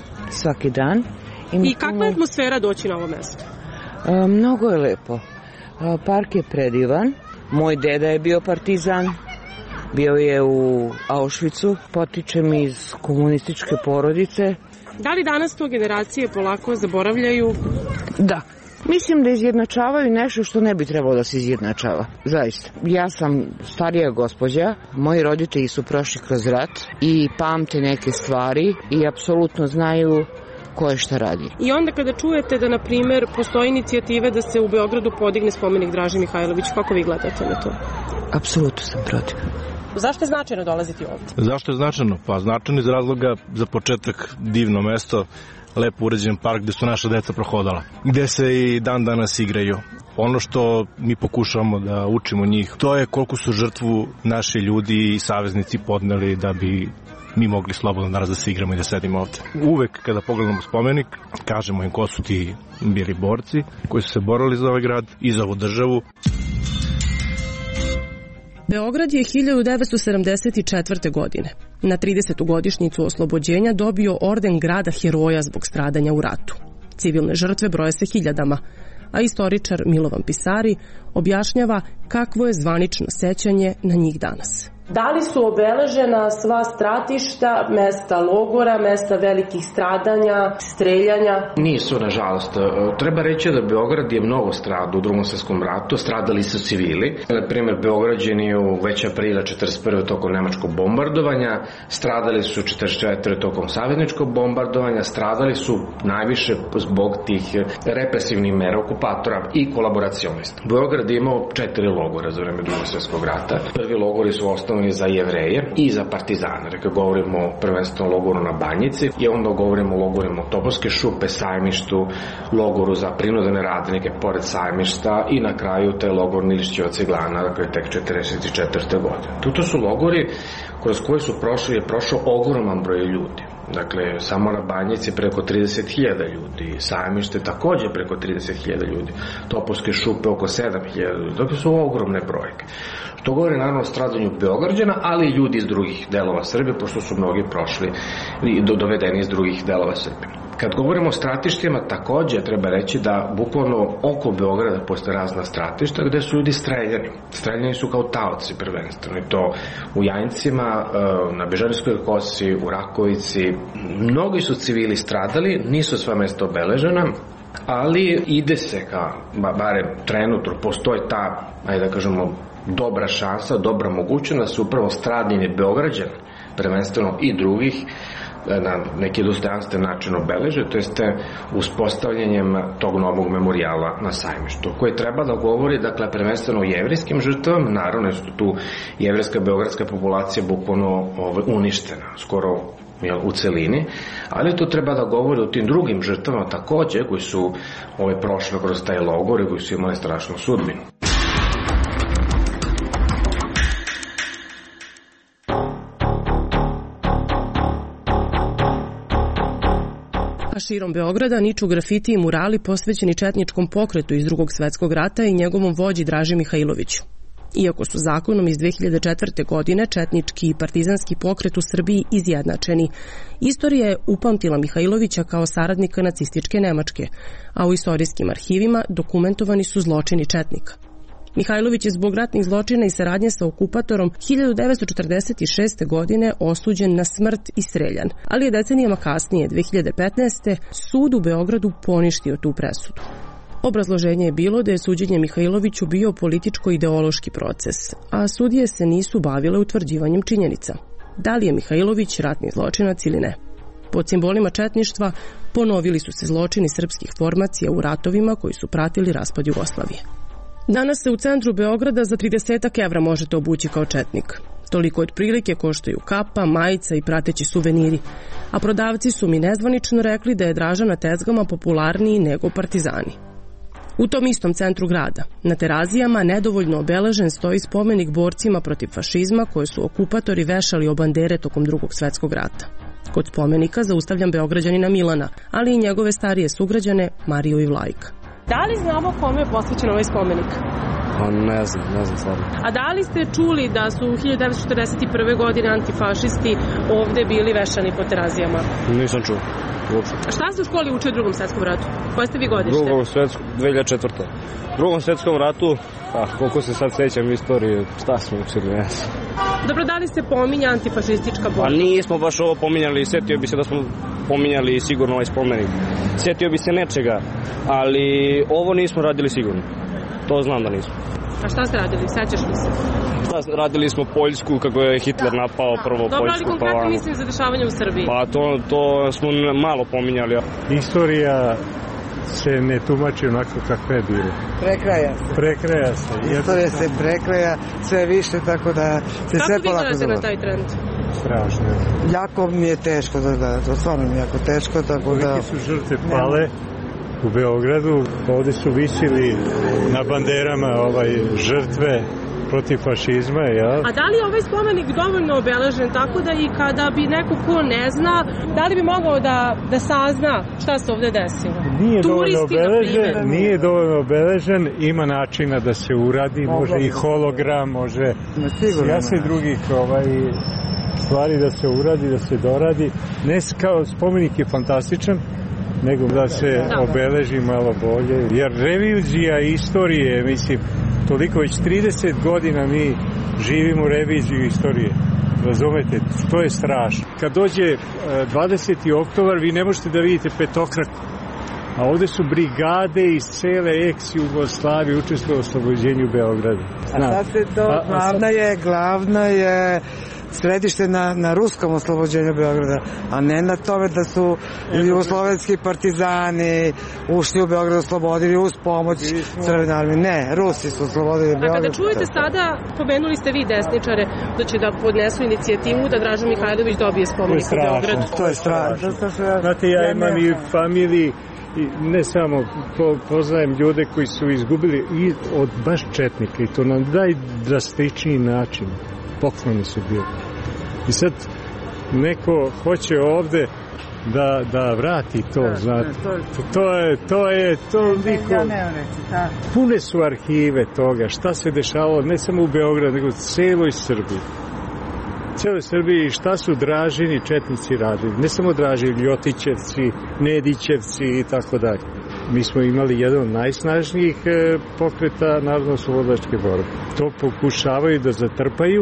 Svaki dan. I kakva je atmosfera doći na ovo mesto? A, mnogo je lepo. A, park je predivan. Moj deda je bio partizan. Bio je u Auschwitzu. Potičem iz komunističke porodice. Da li danas to generacije polako zaboravljaju? Da. Mislim da izjednačavaju nešto što ne bi trebalo da se izjednačava. Zaista. Ja sam starija gospođa, moji roditelji su prošli kroz rat i pamte neke stvari i apsolutno znaju ko je šta radi. I onda kada čujete da, na primjer, postoji inicijative da se u Beogradu podigne spomenik Draži Mihajloviću, kako vi gledate na to? Apsolutno sam protiv. Zašto je značajno dolaziti ovdje? Zašto je značajno? Pa značajno iz razloga za početak divno mesto, lepo uređen park gde su naša deca prohodala, gde se i dan danas igraju. Ono što mi pokušavamo da učimo njih, to je koliko su žrtvu naši ljudi i saveznici podneli da bi mi mogli slobodno danas da se igramo i da sedimo ovde. Uvek kada pogledamo spomenik, kažemo im ko su ti bili borci koji su se borili za ovaj grad i za ovu državu. Beograd je hiljadu devetsto sedamdeset četvrte. godine na tridesetu godišnjicu oslobođenja dobio orden grada heroja zbog stradanja u ratu. Civilne žrtve broje se hiljadama, a istoričar Milovan Pisari objašnjava kakvo je zvanično sećanje na njih danas. Da li su obeležena sva stratišta, mesta logora, mesta velikih stradanja, streljanja? Nisu, nažalost. Treba reći da Beograd je mnogo stradao u Drugom svetskom ratu, stradali su civili. Na primjer, Beograđani u već aprila četrdeset prve tokom nemačkog bombardovanja, stradali su četrdeset četvrte tokom savezničkog bombardovanja, stradali su najviše zbog tih represivnih mera okupatora i kolaboracionista. Beograd je imao četiri logora za vreme Drugog svjetskog rata. Prvi logori su osnovni za Jevreje i za partizane. Rekao, govorimo o prvenstveno logoru na Banjici i onda govorimo o logorima Topovske šupe, Sajmištu, logoru za prinudene radnike pored Sajmišta i na kraju taj logor Nilišćeva ciglana, dakle tek četrdeset četvrte godine. To su logori kroz koje su prošli, je prošao ogroman broj ljudi. Dakle, samo na Banjici preko trideset hiljada ljudi, Sajmište takođe preko trideset hiljada ljudi, Topovske šupe oko sedam hiljada ljudi. Dakle, su ogromne brojke. To govori naravno o stradanju Beograđana, ali i ljudi iz drugih delova Srbije, pošto su mnogi prošli i dovedeni iz drugih delova Srbije. Kad govorimo o stratištima, takođe treba reći da bukvalno oko Beograda postoje razna stratišta gde su ljudi streljani. Streljani su kao taoci prvenstveno, i to u Jajincima, na Bežanijskoj kosi, u Rakovici. Mnogi su civili stradali, nisu sva mesta obeležena, ali ide se ka, barem trenutno, postoji ta, ajde da kažemo, dobra šansa, dobra mogućnost da se upravo stradanje Beograđana, prvenstveno i drugih, na neki dostojanstven način obeleže, to jeste uspostavljanjem tog novog memorijala na Sajmištu, koji treba da govori, dakle, prvenstveno o jevrijskim žrtvama. Naravno, što tu jevrijska beogradska populacija bukvalno uništena, skoro u celini, ali to treba da govori o tim drugim žrtvama takođe, koji su ove prošle kroz taj logor i koji su imali strašnu sudbinu. A širom Beograda niču grafiti i murali posvećeni četničkom pokretu iz Drugog svetskog rata i njegovom vođi Draži Mihajloviću. Iako su zakonom iz dve hiljade četvrte. godine četnički i partizanski pokret u Srbiji izjednačeni, istorija je upamtila Mihajlovića kao saradnika nacističke Nemačke, a u istorijskim arhivima dokumentovani su zločini četnika. Mihajlović je zbog ratnih zločina i saradnje sa okupatorom hiljadu devetsto četrdeset šeste. godine osuđen na smrt i streljan, ali je decenijama kasnije, dve hiljade petnaeste. sud u Beogradu poništio tu presudu. Obrazloženje je bilo da je suđenje Mihajloviću bio političko-ideološki proces, a sudije se nisu bavile utvrđivanjem činjenica. Da li je Mihajlović ratni zločinac ili ne? Pod simbolima četništva ponovili su se zločini srpskih formacija u ratovima koji su pratili raspad Jugoslavije. Danas se u centru Beograda za trideset evra možete obući kao četnik. Toliko otprilike koštaju kapa, majica i prateći suveniri, a prodavci su mi nezvanično rekli da je Draža na tezgama popularniji nego partizani. U tom istom centru grada, na Terazijama, nedovoljno obeležen stoji spomenik borcima protiv fašizma koje su okupatori vešali o bandere tokom Drugog svetskog rata. Kod spomenika zaustavljam Beograđanina Milana, ali i njegove starije sugrađane Mariju i Vlajka. Da li znamo kome je posvećen ovaj spomenik? Pa ne znam, ne znam stvarno. A da li ste čuli da su hiljadu devetsto četrdeset prve. godine antifašisti ovde bili vešani po Terazijama? Nisam čuo. Uopšte. A šta se u školi uči o Drugom svetskom ratu? Koje ste vi godište? Drugom svetskom, dve hiljade četvrte. Drugom svetskom ratu, pa koliko se sad sećam istorije, šta smo učili, ne znam. Dobro, da li se pominja antifašistička borba? Pa nismo baš ovo pominjali, setio bi se da smo pominjali sigurno ovaj spomenik. Setio bi se nečega, ali ovo nismo radili sigurno. To znam da nismo. A šta ste radili? Sećaš li se? Radili smo Poljsku, kako je Hitler napao prvo Poljsku. Dobro, ali konkretno pa mislim za dešavanje u Srbiji. Pa to, to smo malo pominjali. Istorija se ne tumači onako kakve je bilo. Prekraja se. Prekraja se. Istorija se prekraja sve više, tako da se sve polako završi. Kako vi gledate na taj trend? Strašno. Jako mi je teško da gledam, to stvarno mi je jako teško, tako da... Kolike su žrtve pale u Beogradu, ovde su visili na banderama ovaj, žrtve protiv fašizma, ja. A da li je ovaj spomenik dovoljno obeležen tako da i kada bi neko ko ne zna, da li bi mogao da, da sazna šta se ovde desilo? Nije dovoljno obeležen, nije dovoljno obeležen, ima načina da se uradi, može i hologram, može jasne drugih ovaj, stvari da se uradi, da se doradi. Ne kao spomenik je fantastičan, nego da se obeleži malo bolje. Jer revizija istorije, mislim, toliko, već trideset godina mi živimo reviziju istorije. Razumete, to je strašno. Kad dođe dvadeseti oktobar, vi ne možete da vidite petokraku. A ovde su brigade iz cele ex-Jugoslavije učestvovale u oslobođenju Beograda. A sad se to, glavna je, glavna je središte na, na ruskom oslobođenju Beograda, a ne na tome da su jugoslovenski partizani ušli u Beograd, oslobodili uz pomoć Crvene armije. Ne, Rusi su oslobodili Beograd. A kada čujete sada, pomenuli ste vi desničare, da će da podnesu inicijativu da Draža Mihajlović dobije spomenik u Beogradu. To je strašno. Znate, ja imam i familiji, i ne samo po, poznajem ljude koji su izgubili i od baš četnika i to na najdrastičniji način. Pokloni su bili. I sad neko hoće ovde da, da vrati to, da, znate. Da, to, to je, to je, to niko... Pune su arhive toga, šta se dešavalo, ne samo u Beogradu, nego u celoj Srbiji. Celoj Srbiji šta su Dražini četnici radili. Ne samo Dražini, Ljotićevci, Nedićevci i tako dalje. Mi smo imali jedan od najsnažnijih pokreta narodno-slobodilačke borbe. To pokušavaju da zatrpaju.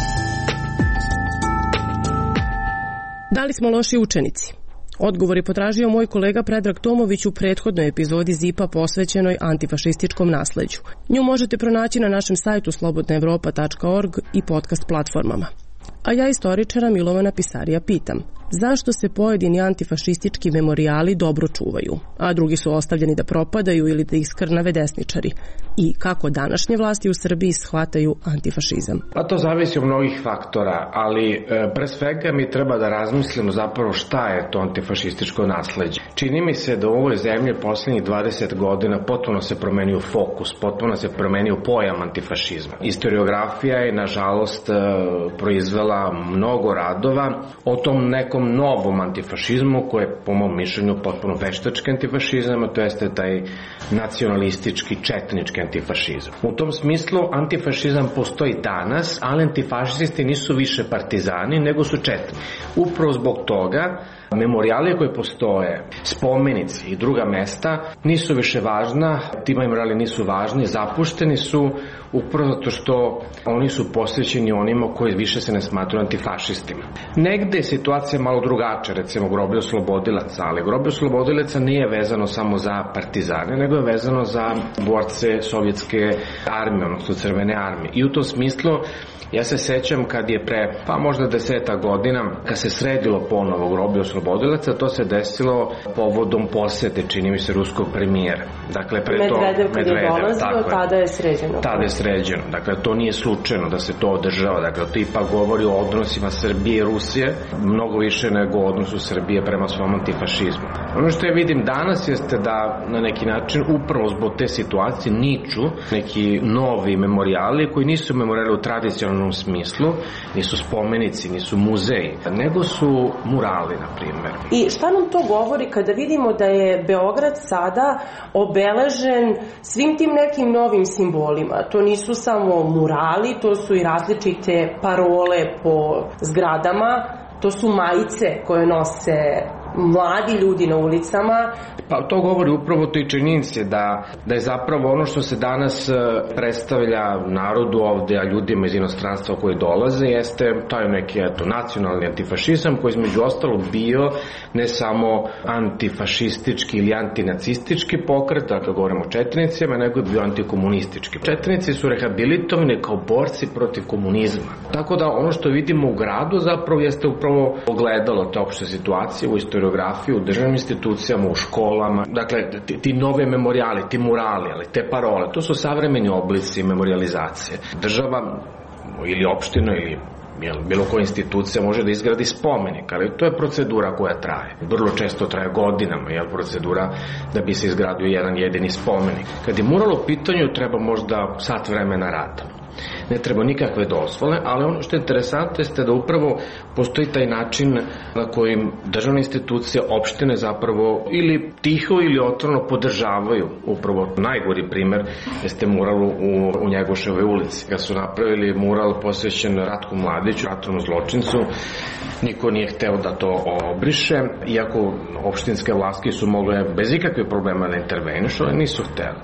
Da li smo loši učenici? Odgovor je potražio moj kolega Predrag Tomović u prethodnoj epizodi Zipa posvećenoj antifašističkom nasleđu. Nju možete pronaći na našem sajtu slobodna evropa tačka org i podcast platformama. A ja istoričara Milovana Pisarija pitam, zašto se pojedini antifašistički memorijali dobro čuvaju, a drugi su ostavljeni da propadaju ili da ih skrnave desničari? I kako današnje vlasti u Srbiji shvataju antifašizam? Pa to zavisi od mnogih faktora, ali pre svega mi treba da razmislimo zapravo šta je to antifašističko nasleđe. Čini mi se da u ovoj zemlji poslednjih dvadeset godina potpuno se promenio fokus, potpuno se promenio pojam antifašizma. Historiografija je, nažalost, proizvela mnogo radova o tom nekom novom antifašizmu koji je po mom mišljenju potpuno veštački antifašizam, a to jeste taj nacionalistički, četnički antifašizam. U tom smislu antifašizam postoji danas, ali antifašisti nisu više partizani nego su četni. Upravo zbog toga memorijali koji postoje, spomenici i druga mesta nisu više važna, ti memorijali nisu važni, zapušteni su upravo zato što oni su posvećeni onima koji više se ne smatruju antifašistima. Negde je situacija malo drugačija, recimo groblje oslobodilaca, ali groblje oslobodilaca nije vezano samo za partizane, nego je vezano za borce sovjetske armije, odnosno Crvene armije. I u tom smislu ja se sećam kad je pre, pa možda deseta godina, kad se sredilo ponovo groblje oslobodilaca, to se desilo povodom posete, čini mi se, ruskog premijera. Dakle, pre to Medvedev kad je dolazio, tada je sređeno. Tada je sređeno. Dakle, to nije slučajno da se to održava. Dakle, to ipak govori o odnosima Srbije i Rusije, mnogo više nego o odnosu Srbije prema svom antifašizmu. Ono što ja vidim danas jeste da na neki način upravo zbog te situacije niču neki novi memorijali koji nisu memorijali u tradicionalnom smislu, nisu spomenici, nisu muzeji, nego su murali, na primjer. I šta nam to govori kada vidimo da je Beograd sada obeležen svim tim nekim novim simbolima? To nisu samo murali, to su i različite parole po zgradama, to su majice koje nose mladi ljudi na ulicama. Pa to govori upravo toj činjenici da, da je zapravo ono što se danas predstavlja narodu ovde, a ljudima iz inostranstva koji dolaze, jeste taj neki eto, nacionalni antifašizam koji između ostalog bio ne samo antifašistički ili antinacistički pokret, dakle govorimo o četnicima, nego je bio antikomunistički. Četnici su rehabilitovani kao borci protiv komunizma. Tako da ono što vidimo u gradu zapravo jeste upravo ogledalo te opšte situacije u historiografiji, u državnim institucijama, u školama. Dakle, ti, ti nove memorijali, ti murali, ali te parole, to su savremeni oblici memorijalizacije. Država ili opština ili jel, bilo koja institucija može da izgradi spomenik, ali to je procedura koja traje. Vrlo često traje godinama, jel, procedura da bi se izgradio jedan jedini spomenik. Kad je mural u pitanju, treba možda sat vremena rada. Ne treba nikakve dozvole, ali ono što je interesantno jeste da upravo postoji taj način na kojim državne institucije, opštine zapravo ili tiho ili otvoreno podržavaju. Upravo najgori primer jeste mural u, u Njegoševoj ulici. Kad su napravili mural posvećen Ratku Mladiću, ratnom zločincu, niko nije hteo da to obriše, iako opštinske vlasti su mogle bez ikakve problema da intervenišu, ali nisu hteli.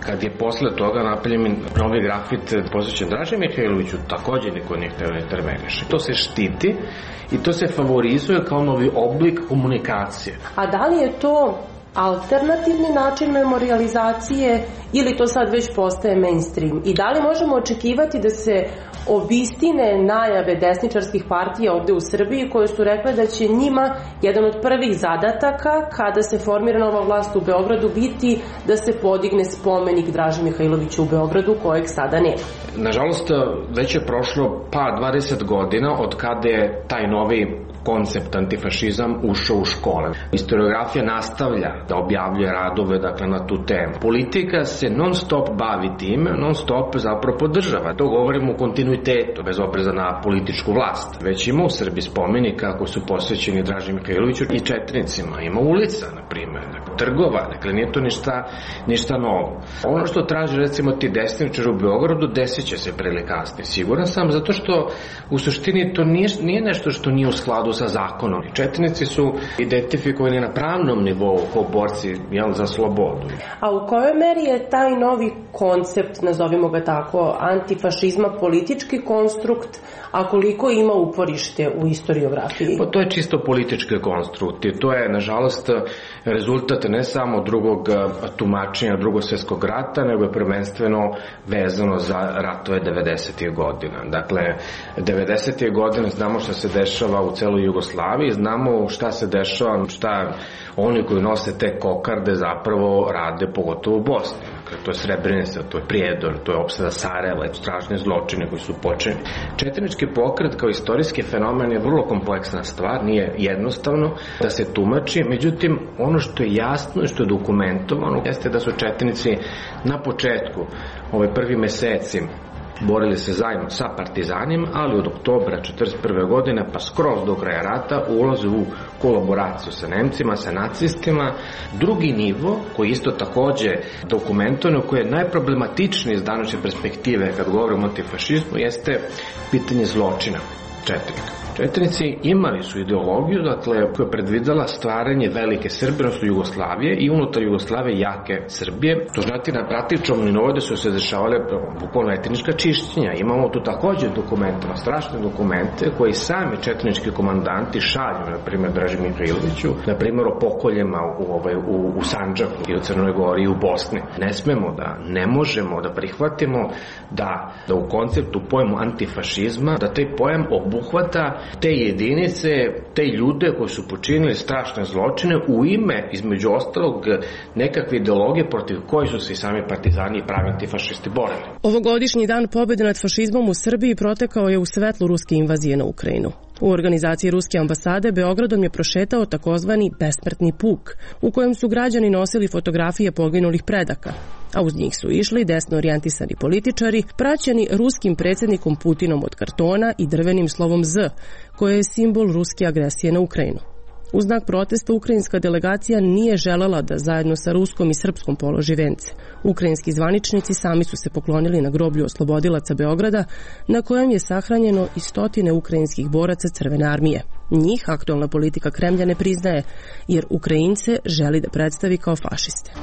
Kad je posle toga napravljen novi grafit posvećen Draži Mihajloviću, takođe niko nije hteo da interveniše. To se štiti i to se favorizuje kao novi oblik komunikacije. A da li je to alternativni način memorializacije ili to sad već postaje mainstream? I da li možemo očekivati da se obistine najave desničarskih partija ovde u Srbiji koje su rekle da će njima jedan od prvih zadataka kada se formira nova vlast u Beogradu biti da se podigne spomenik Draži Mihajloviću u Beogradu kojeg sada nema? Nažalost, već je prošlo pa dvadeset godina od kada je taj novi koncept antifašizam ušao u škole. Historiografija nastavlja da objavljuje radove dakle, na tu temu. Politika se non stop bavi time, non stop zapravo podržava. To govorimo u kontinuitetu, bez opreza na političku vlast. Već ima u Srbiji spomenika koji su posvećeni Draži Mihajloviću i četnicima. Ima ulica, na primjer, trgova, dakle nije to ništa, ništa novo. Ono što traži recimo ti desničari u Beogradu desit će se pre ili kasnije. Siguran sam, zato što u suštini to nije, nije nešto što nije u skladu sa zakonom. Četnici su identifikovani na pravnom nivou kao borci jel, za slobodu. A u kojoj meri je taj novi koncept, nazovimo ga tako, antifašizma politički konstrukt, a koliko ima uporište u historiografiji? Pa to je čisto politički konstrukt i to je, nažalost, rezultat ne samo drugog tumačenja drugog svjetskog rata, nego je prvenstveno vezano za ratove devedesetih godina. Dakle, devedesetih godina znamo šta se dešava u celoj Jugoslaviji, znamo šta se dešava, šta oni koji nose te kokarde zapravo rade, pogotovo u Bosni. To je Srebrenica, to je Prijedor, to je opsada Sarajeva, strašne zločine koji su počeli. Četnički pokret kao istorijski fenomen je vrlo kompleksna stvar, nije jednostavno da se tumači, međutim ono što je jasno i što je dokumentovano jeste da su četnici na početku, ove prvi meseci, borili se zajedno sa partizanima, ali od oktobra četrdeset prve godine pa skroz do kraja rata ulaze u kolaboraciju sa Nemcima, sa nacistima. Drugi nivo, koji isto takođe dokumentovano, koji je najproblematičniji iz današnje perspektive kad govorimo o antifašizmu, jeste pitanje zločina četnika. Četnici imali su ideologiju, dakle, koja je predvidela stvaranje velike Srbije, odnosno Jugoslavije i unutar Jugoslavije jake Srbije. To znači na praktičnom nivou da su se dešavale bukvalno etnička čišćenja. Imamo tu takođe dokumentima, strašne dokumente koji sami četnički komandanti šalju, na primjer, Draži Mihajloviću, na primjer o pokoljima u, ovaj, u, u Sandžaku i u Crnoj Gori i u Bosni. Ne smemo da, ne možemo da prihvatimo da, da u konceptu pojmu antifašizma, da taj pojam obuhvata te jedinice, te ljude koji su počinili strašne zločine u ime, između ostalog, nekakve ideologije protiv koje su se i sami partizani i pravi antifašisti borili. Ovogodišnji dan pobjede nad fašizmom u Srbiji protekao je u svetlu ruske invazije na Ukrajinu. U organizaciji Ruske ambasade Beogradom je prošetao takozvani besmrtni puk, u kojem su građani nosili fotografije poginulih predaka, a uz njih su išli desno orijentisani političari, praćeni ruskim predsjednikom Putinom od kartona i drvenim slovom Z, koje je simbol ruske agresije na Ukrajinu. U znak protesta ukrajinska delegacija nije želela da zajedno sa ruskom i srpskom položi vence. Ukrajinski zvaničnici sami su se poklonili na groblju oslobodilaca Beograda, na kojem je sahranjeno i stotine ukrajinskih boraca Crvene armije. Njih aktualna politika Kremlja ne priznaje, jer Ukrajince želi da predstavi kao fašiste.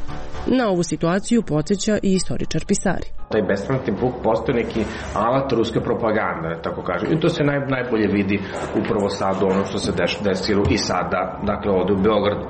Na ovu situaciju podsjeća i istoričar Pisari. Taj besmrtni puk postoji neki alat ruske propagande, tako kažem. I to se naj, najbolje vidi upravo sad ono što se deš, desilo i sada, dakle ovde u Beogradu,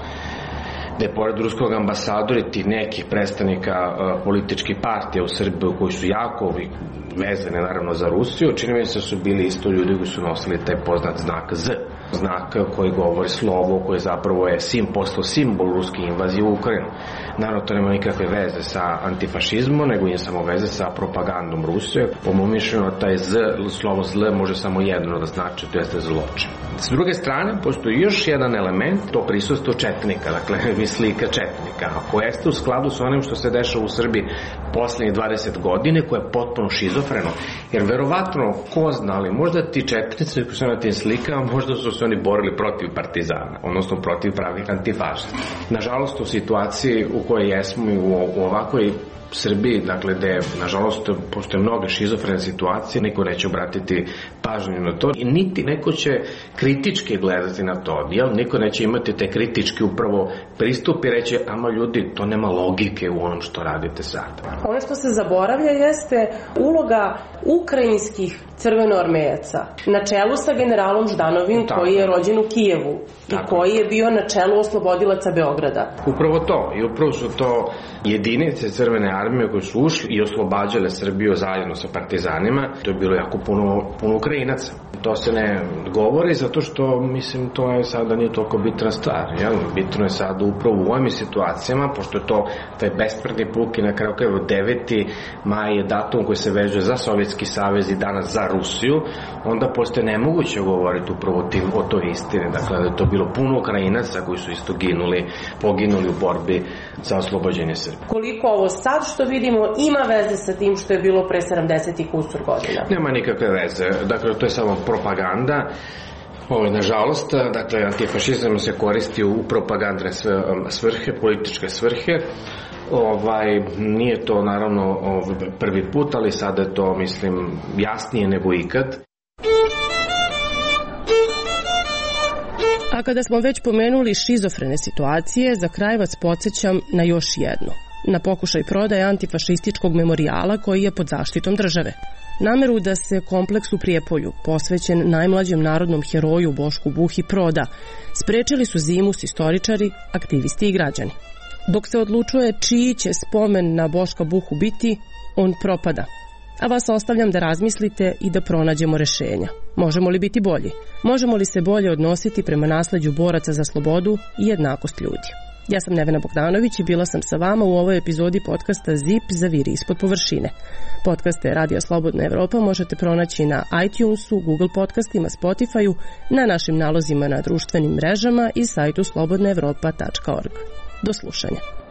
gde pored ruskog ambasadora i ti nekih predstavnika uh, političkih partija u Srbiji koji su jako vezane naravno za Rusiju, čini mi se su bili isto ljudi koji su nosili taj poznat znak Z, znak koji govori slovo, koji zapravo je sim, postao simbol ruske invazije u Ukrajinu. Naravno, to nema nikakve veze sa antifašizmom, nego je samo veze sa propagandom Rusije. Po mom mišljenju, taj Z, slovo zl može samo jedno da znači, to jeste zločin. S druge strane, postoji još jedan element, to prisustvo četnika, dakle, slika četnika, koja jeste u skladu sa onim što se dešava u Srbiji poslednjih dvadeset godine, koje je potpuno šizofreno, jer verovatno, ko zna, ali možda ti četnici koji su na tim slikama, možda su se oni borili protiv partizana, odnosno protiv pravih antifašista. Nažalost, u situaciji u kojoj jesmo i u, u ovakvoj Srbiji, dakle, gde, nažalost, postoje mnoge šizofrene situacije, niko neće obratiti pažnju na to i niti neko će kritički gledati na to, jel? Niko neće imati te kritički upravo pristup i reći, ama ljudi, to nema logike u onom što radite sad. Ono što se zaboravlja jeste uloga ukrajinskih crvenoarmejaca na čelu sa generalom Ždanovim, koji je rođen u Kijevu i koji je bio na čelu oslobodilaca Beograda. Upravo to, i upravo su to jedinice Crvene armije koje su ušli i oslobađale Srbiju zajedno sa partizanima. To je bilo jako puno, puno Ukrajinaca. To se ne govori zato što, mislim, to je sada nije toliko bitna stvar. Jel? Bitno je sada upravo u ovim situacijama, pošto je to taj bespredni puk i na kraju krajeva deveti maj je datum koji se veže za Sovjetski savez i danas za Rusiju, onda postoje nemoguće govoriti upravo tim, o toj istini. Dakle, da je to bilo puno Ukrajinaca koji su isto ginuli, poginuli u borbi za oslobođenje Srbije. Koliko ovo sad što vidimo ima veze sa tim što je bilo pre sedamdeset i kusur godina? Nema nikakve veze. Dakle, to je samo propaganda. Ovo je, nažalost, dakle, antifašizam se koristi u propagandne svrhe, političke svrhe. Ovaj, nije to, naravno, ovaj, prvi put, ali sada je to, mislim, jasnije nego ikad. A kada smo već pomenuli šizofrene situacije, za kraj vas podsjećam na još jednu. Na pokušaj prodaje antifašističkog memorijala koji je pod zaštitom države. Nameru da se kompleks u Prijepolju, posvećen najmlađem narodnom heroju Bošku Buhi, proda, sprečili su zimus istoričari, aktivisti i građani. Dok se odlučuje čiji će spomen na Boška Buhu biti, on propada. A vas ostavljam da razmislite i da pronađemo rešenja. Možemo li biti bolji? Možemo li se bolje odnositi prema nasleđu boraca za slobodu i jednakost ljudi? Ja sam Nevena Bogdanović i bila sam sa vama u ovoj epizodi podcasta Zip zaviri ispod površine. Podcaste Radija Slobodna Evropa možete pronaći na iTunesu, Google podcastima, Spotifyu, na našim nalozima na društvenim mrežama i sajtu slobodna evropa tačka org. Do slušanja.